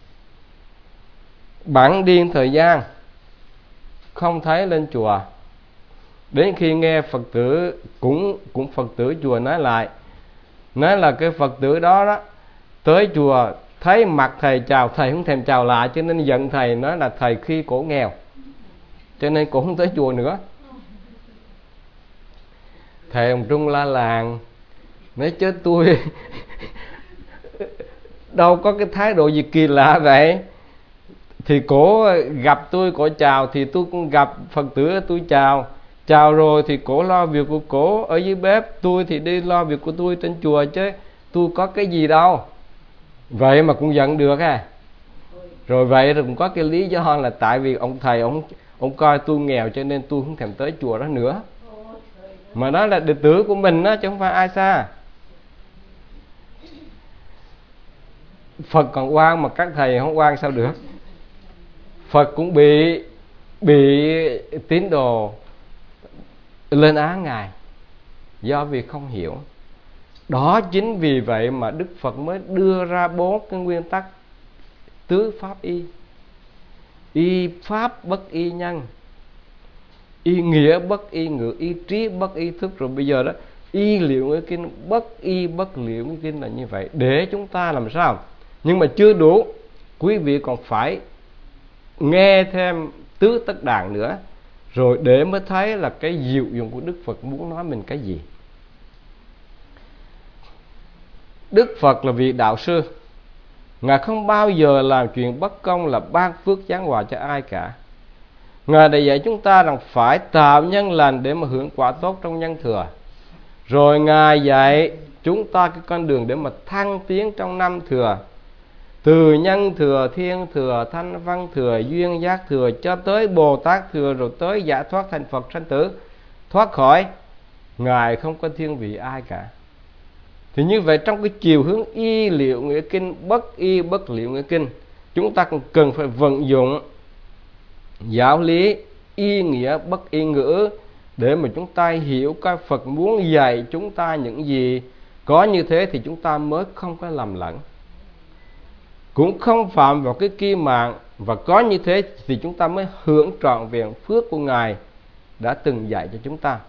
bản điên thời gian không thấy lên chùa. Đến khi nghe Phật tử cũng cũng Phật tử chùa nói lại, nói là cái Phật tử đó đó tới chùa thấy mặt thầy chào, thầy không thèm chào lại, cho nên giận thầy, nói là thầy khi cổ nghèo, cho nên cũng không tới chùa nữa. Thầy Đồng Trung la làng, nói chứ tôi đâu có cái thái độ gì kỳ lạ vậy. Thì cổ gặp tôi, cổ chào thì tôi cũng gặp Phật tử tôi chào, Chào rồi thì cổ lo việc của cổ ở dưới bếp, tôi thì đi lo việc của tôi trên chùa chứ tôi có cái gì đâu. Vậy mà cũng giận được à. Rồi vậy rồi cũng có cái lý do là tại vì ông thầy ông ông coi tôi nghèo cho nên tôi không thèm tới chùa đó nữa. Mà đó là đệ tử của mình đó chứ không phải ai xa. Phật còn oan mà các thầy không oan sao được. Phật cũng bị bị tín đồ lên án Ngài do vì không hiểu. Đó chính vì vậy mà Đức Phật mới đưa ra bốn cái nguyên tắc tứ pháp y. Y pháp bất y nhân, y nghĩa bất y ngữ, y trí bất y thức. Rồi bây giờ đó, y liệu nghĩa kinh, bất y bất liệu nghĩa kinh là như vậy. Để chúng ta làm sao? Nhưng mà chưa đủ, quý vị còn phải nghe thêm tứ tất đàn nữa, rồi để mới thấy là cái diệu dụng của Đức Phật muốn nói mình cái gì. Đức Phật là vị đạo sư, Ngài không bao giờ làm chuyện bất công là ban phước giáng hòa cho ai cả. Ngài đã dạy chúng ta rằng phải tạo nhân lành để mà hưởng quả tốt trong nhân thừa. Rồi Ngài dạy chúng ta cái con đường để mà thăng tiến trong năm thừa, từ nhân thừa, thiên thừa, thanh văn thừa, duyên giác thừa cho tới Bồ Tát thừa, rồi tới giải thoát thành Phật sanh tử, thoát khỏi. Ngài không có thiên vị ai cả. Thì như vậy trong cái chiều hướng y liệu nghĩa kinh, bất y bất liệu nghĩa kinh, chúng ta cần phải vận dụng giáo lý y nghĩa bất y ngữ để mà chúng ta hiểu cái Phật muốn dạy chúng ta những gì. Có như thế thì chúng ta mới không có lầm lẫn, cũng không phạm vào cái kiêu mạn, và có như thế thì chúng ta mới hưởng trọn vẹn phước của Ngài đã từng dạy cho chúng ta.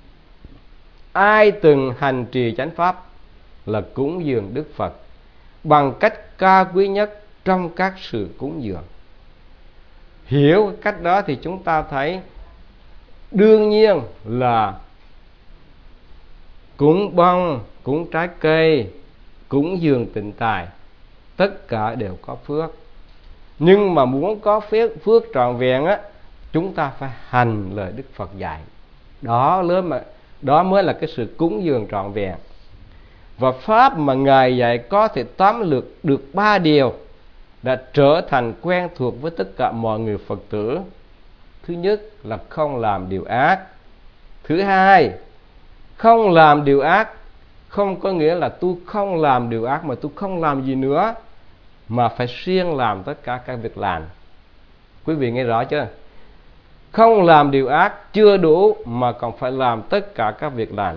Ai từng hành trì chánh pháp là cúng dường Đức Phật bằng cách cao quý nhất trong các sự cúng dường. Hiểu cách đó thì chúng ta thấy đương nhiên là cúng bông, cúng trái cây, cúng dường tịnh tài, tất cả đều có phước. Nhưng mà muốn có phước, phước trọn vẹn á, chúng ta phải hành lời Đức Phật dạy. Đó, mà, đó mới là cái sự cúng dường trọn vẹn. Và pháp mà Ngài dạy có thể tóm lược được ba điều đã trở thành quen thuộc với tất cả mọi người Phật tử. Thứ nhất là không làm điều ác. Thứ hai, không làm điều ác không có nghĩa là tôi không làm điều ác mà tôi không làm gì nữa, mà phải siêng làm tất cả các việc lành. Quý vị nghe rõ chưa? Không làm điều ác chưa đủ mà còn phải làm tất cả các việc lành.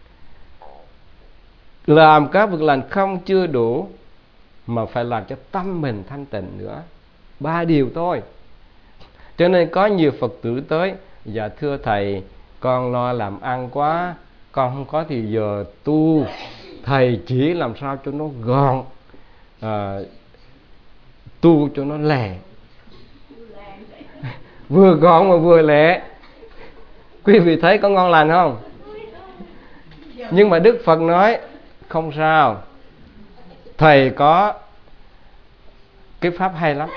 Làm các việc lành không chưa đủ mà phải làm cho tâm mình thanh tịnh nữa. Ba điều thôi. Cho nên có nhiều Phật tử tới: dạ thưa thầy, con lo làm ăn quá, con không có thì giờ tu, thầy chỉ làm sao cho nó gọn, à, tu cho nó lẹ, vừa gọn mà vừa lẹ. Quý vị thấy có ngon lành không? Nhưng mà Đức Phật nói không sao, thầy có cái pháp hay lắm.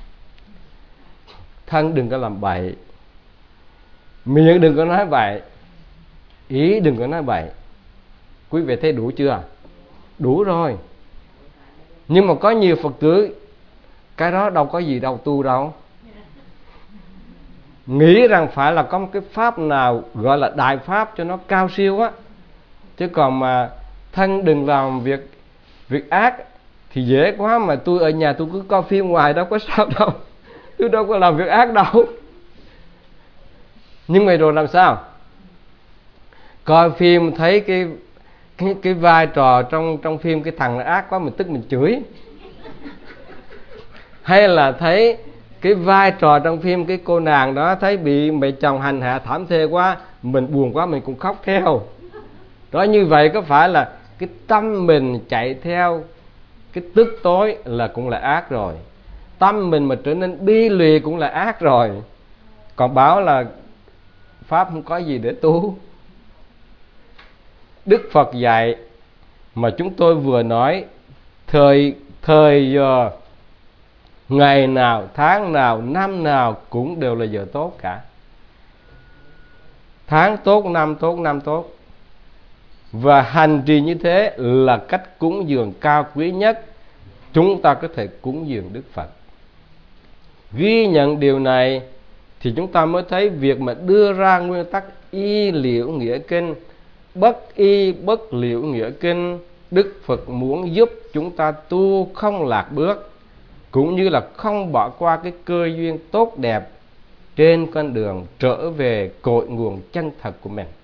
Thân đừng có làm bậy, miệng đừng có nói bậy, ý đừng có nói bậy. Quý vị thấy đủ chưa? Đủ rồi. Nhưng mà có nhiều Phật tử cái đó đâu có gì đâu tu đâu, nghĩ rằng phải là có một cái pháp nào gọi là đại pháp cho nó cao siêu á. Chứ còn mà thân đừng làm việc việc ác thì dễ quá, mà tôi ở nhà tôi cứ coi phim ngoài đâu có sao đâu, tôi đâu có làm việc ác đâu. Nhưng mà rồi làm sao? Coi phim thấy cái cái cái vai trò trong trong phim cái thằng nó ác quá, mình tức mình chửi. Hay là thấy cái vai trò trong phim cái cô nàng đó thấy bị mẹ chồng hành hạ thảm thê quá, mình buồn quá mình cũng khóc theo. Đó, như vậy có phải là cái tâm mình chạy theo cái tức tối là cũng là ác rồi. Tâm mình mà trở nên bi lụy cũng là ác rồi. Còn bảo là pháp không có gì để tu. Đức Phật dạy mà chúng tôi vừa nói, thời thời giờ, ngày nào, tháng nào, năm nào cũng đều là giờ tốt cả. tháng tốt, năm tốt, năm tốt. Và hành trì như thế là cách cúng dường cao quý nhất chúng ta có thể cúng dường Đức Phật. Ghi nhận điều này thì chúng ta mới thấy việc mà đưa ra nguyên tắc y liễu nghĩa kinh, bất y bất liễu nghĩa kinh, Đức Phật muốn giúp chúng ta tu không lạc bước, cũng như là không bỏ qua cái cơ duyên tốt đẹp trên con đường trở về cội nguồn chân thật của mình.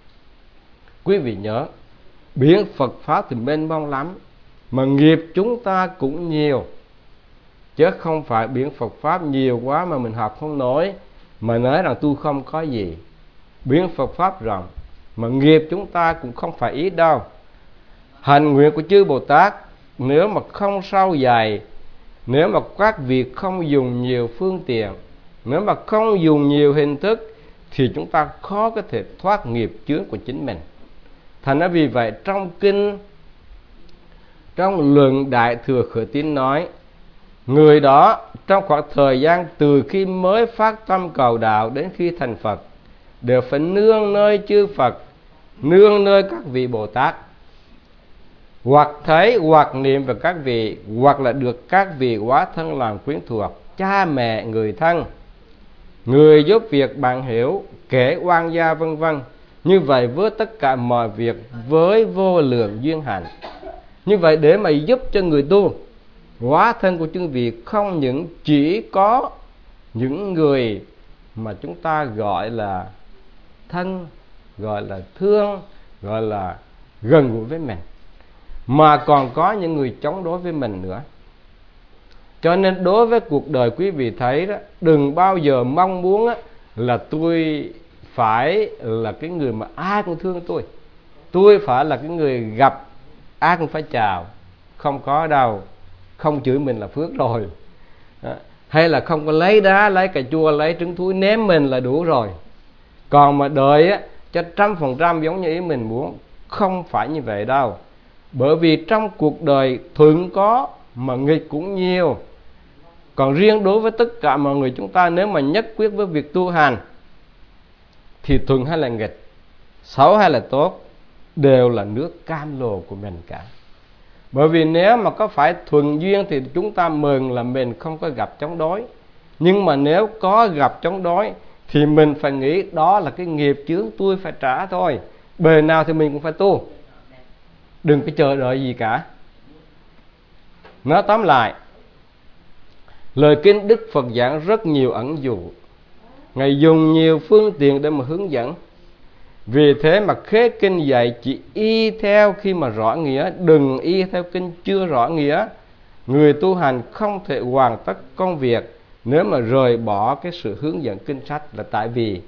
Quý vị nhớ, biển Phật Pháp thì mênh mông lắm, mà nghiệp chúng ta cũng nhiều, chứ không phải biển Phật Pháp nhiều quá mà mình học không nổi, mà nói rằng tu không có gì. Biển Phật Pháp rộng, mà nghiệp chúng ta cũng không phải ít đâu. Hành nguyện của chư Bồ Tát nếu mà không sâu dày, nếu mà các vị không dùng nhiều phương tiện, nếu mà không dùng nhiều hình thức, thì chúng ta khó có thể thoát nghiệp chướng của chính mình. Thành ra vì vậy trong kinh, trong luận Đại Thừa Khởi Tín nói, người đó trong khoảng thời gian từ khi mới phát tâm cầu đạo đến khi thành Phật đều phải nương nơi chư Phật, nương nơi các vị Bồ Tát, hoặc thấy hoặc niệm về các vị, hoặc là được các vị hóa thân làm quyến thuộc, cha mẹ, người thân, người giúp việc bạn hiểu, kẻ oan gia vân vân. Như vậy với tất cả mọi việc với vô lượng duyên hạnh. Như vậy để mà giúp cho người tu, hóa thân của chư vị không những chỉ có những người mà chúng ta gọi là thân, gọi là thương, gọi là gần gũi với mình, mà còn có những người chống đối với mình nữa. Cho nên đối với cuộc đời quý vị thấy đó, đừng bao giờ mong muốn đó, là tôi phải là cái người mà ai cũng thương tôi, tôi phải là cái người gặp ai cũng phải chào. Không có đâu. Không chửi mình là phước rồi. Đó. Hay là không có lấy đá, lấy cà chua, lấy trứng thúi ném mình là đủ rồi. Còn mà đợi á, cho trăm phần trăm giống như ý mình muốn, không phải như vậy đâu. Bởi vì trong cuộc đời thuận có mà nghịch cũng nhiều. Còn riêng đối với tất cả mọi người chúng ta, nếu mà nhất quyết với việc tu hành thì thuận hay là nghịch, xấu hay là tốt, đều là nước cam lồ của mình cả. Bởi vì nếu mà có phải thuận duyên thì chúng ta mừng là mình không có gặp chống đối. Nhưng mà nếu có gặp chống đối thì mình phải nghĩ đó là cái nghiệp chướng tôi phải trả thôi. Bề nào thì mình cũng phải tu, đừng có chờ đợi gì cả. Nói tóm lại, lời kinh Đức Phật giảng rất nhiều ẩn dụ, Ngài dùng nhiều phương tiện để mà hướng dẫn. Vì thế mà khế kinh dạy chỉ y theo khi mà rõ nghĩa, đừng y theo kinh chưa rõ nghĩa. Người tu hành không thể hoàn tất công việc nếu mà rời bỏ cái sự hướng dẫn kinh sách, là tại vì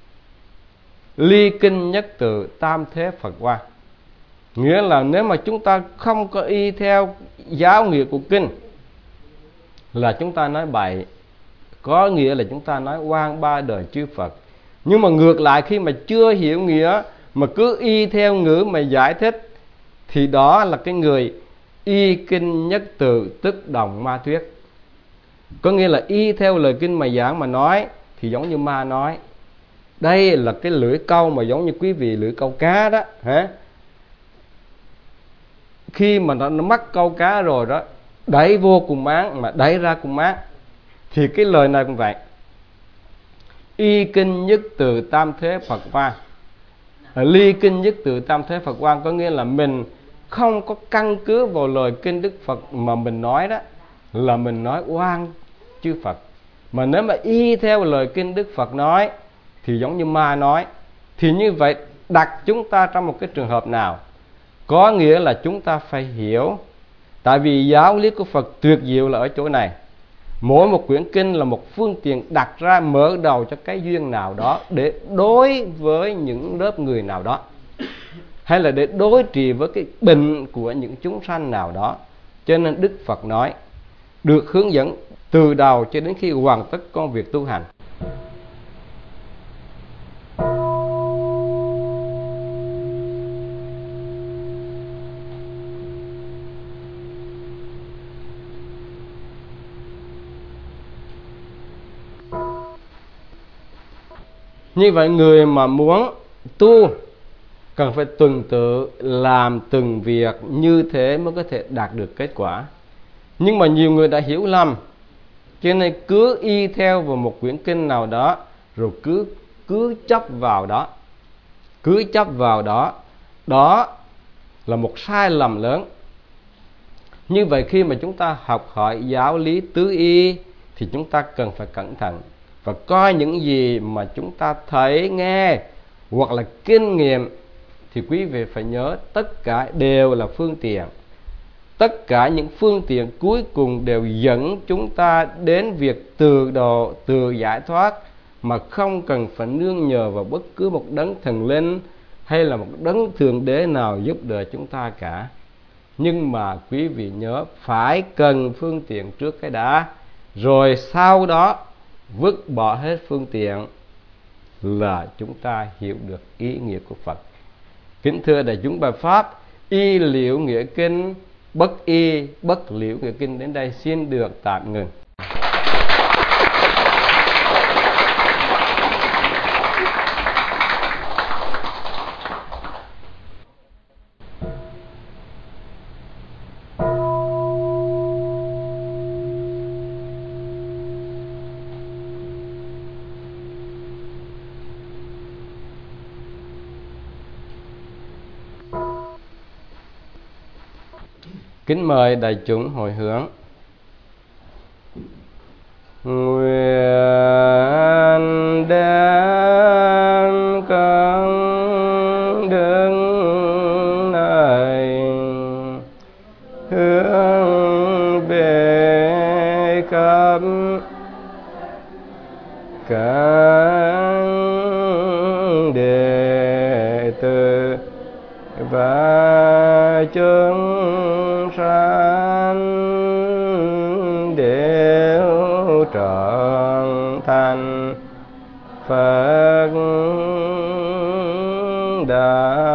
ly kinh nhất tự tam thế Phật qua. Nghĩa là nếu mà chúng ta không có y theo giáo nghĩa của kinh là chúng ta nói bậy, có nghĩa là chúng ta nói oan ba đời chư Phật. Nhưng mà ngược lại, khi mà chưa hiểu nghĩa mà cứ y theo ngữ mà giải thích thì đó là cái người y kinh nhất từ, tức đồng ma thuyết. Có nghĩa là y theo lời kinh mà giảng mà nói thì giống như ma nói. Đây là cái lưỡi câu mà giống như quý vị lưỡi câu cá đó hả? Khi mà nó, nó mắc câu cá rồi đó, đẩy vô cùng máng mà đẩy ra cùng máng. Thì cái lời này cũng vậy. Y kinh nhất từ tam thế Phật quan, ly kinh nhất từ tam thế Phật quan, có nghĩa là mình không có căn cứ vào lời kinh Đức Phật mà mình nói đó là mình nói oan chư Phật. Mà nếu mà y theo lời kinh Đức Phật nói thì giống như ma nói. Thì như vậy đặt chúng ta trong một cái trường hợp nào? Có nghĩa là chúng ta phải hiểu. Tại vì giáo lý của Phật tuyệt diệu là ở chỗ này. Mỗi một quyển kinh là một phương tiện đặt ra mở đầu cho cái duyên nào đó để đối với những lớp người nào đó, hay là để đối trị với cái bệnh của những chúng sanh nào đó. Cho nên Đức Phật nói được hướng dẫn từ đầu cho đến khi hoàn tất công việc tu hành. Như vậy người mà muốn tu cần phải tuần tự làm từng việc, như thế mới có thể đạt được kết quả. Nhưng mà nhiều người đã hiểu lầm, cho nên cứ y theo vào một quyển kinh nào đó, rồi cứ cứ chấp vào đó, cứ chấp vào đó. Đó là một sai lầm lớn. Như vậy khi mà chúng ta học hỏi giáo lý tứ y thì chúng ta cần phải cẩn thận và coi những gì mà chúng ta thấy, nghe hoặc là kinh nghiệm thì quý vị phải nhớ tất cả đều là phương tiện. Tất cả những phương tiện cuối cùng đều dẫn chúng ta đến việc tự độ, tự giải thoát, mà không cần phải nương nhờ vào bất cứ một đấng thần linh hay là một đấng thượng đế nào giúp đỡ chúng ta cả. Nhưng mà quý vị nhớ phải cần phương tiện trước cái đã, rồi sau đó vứt bỏ hết phương tiện là chúng ta hiểu được ý nghĩa của Phật. Kính thưa đại chúng bài pháp, y liễu nghĩa kinh, bất y bất liễu nghĩa kinh đến đây xin được tạm ngừng. Kính mời đại chúng hồi hướng. Nguyện đem công đức này hướng về khắp các đệ tử và chúng sanh đều trọn thành Phật đạo.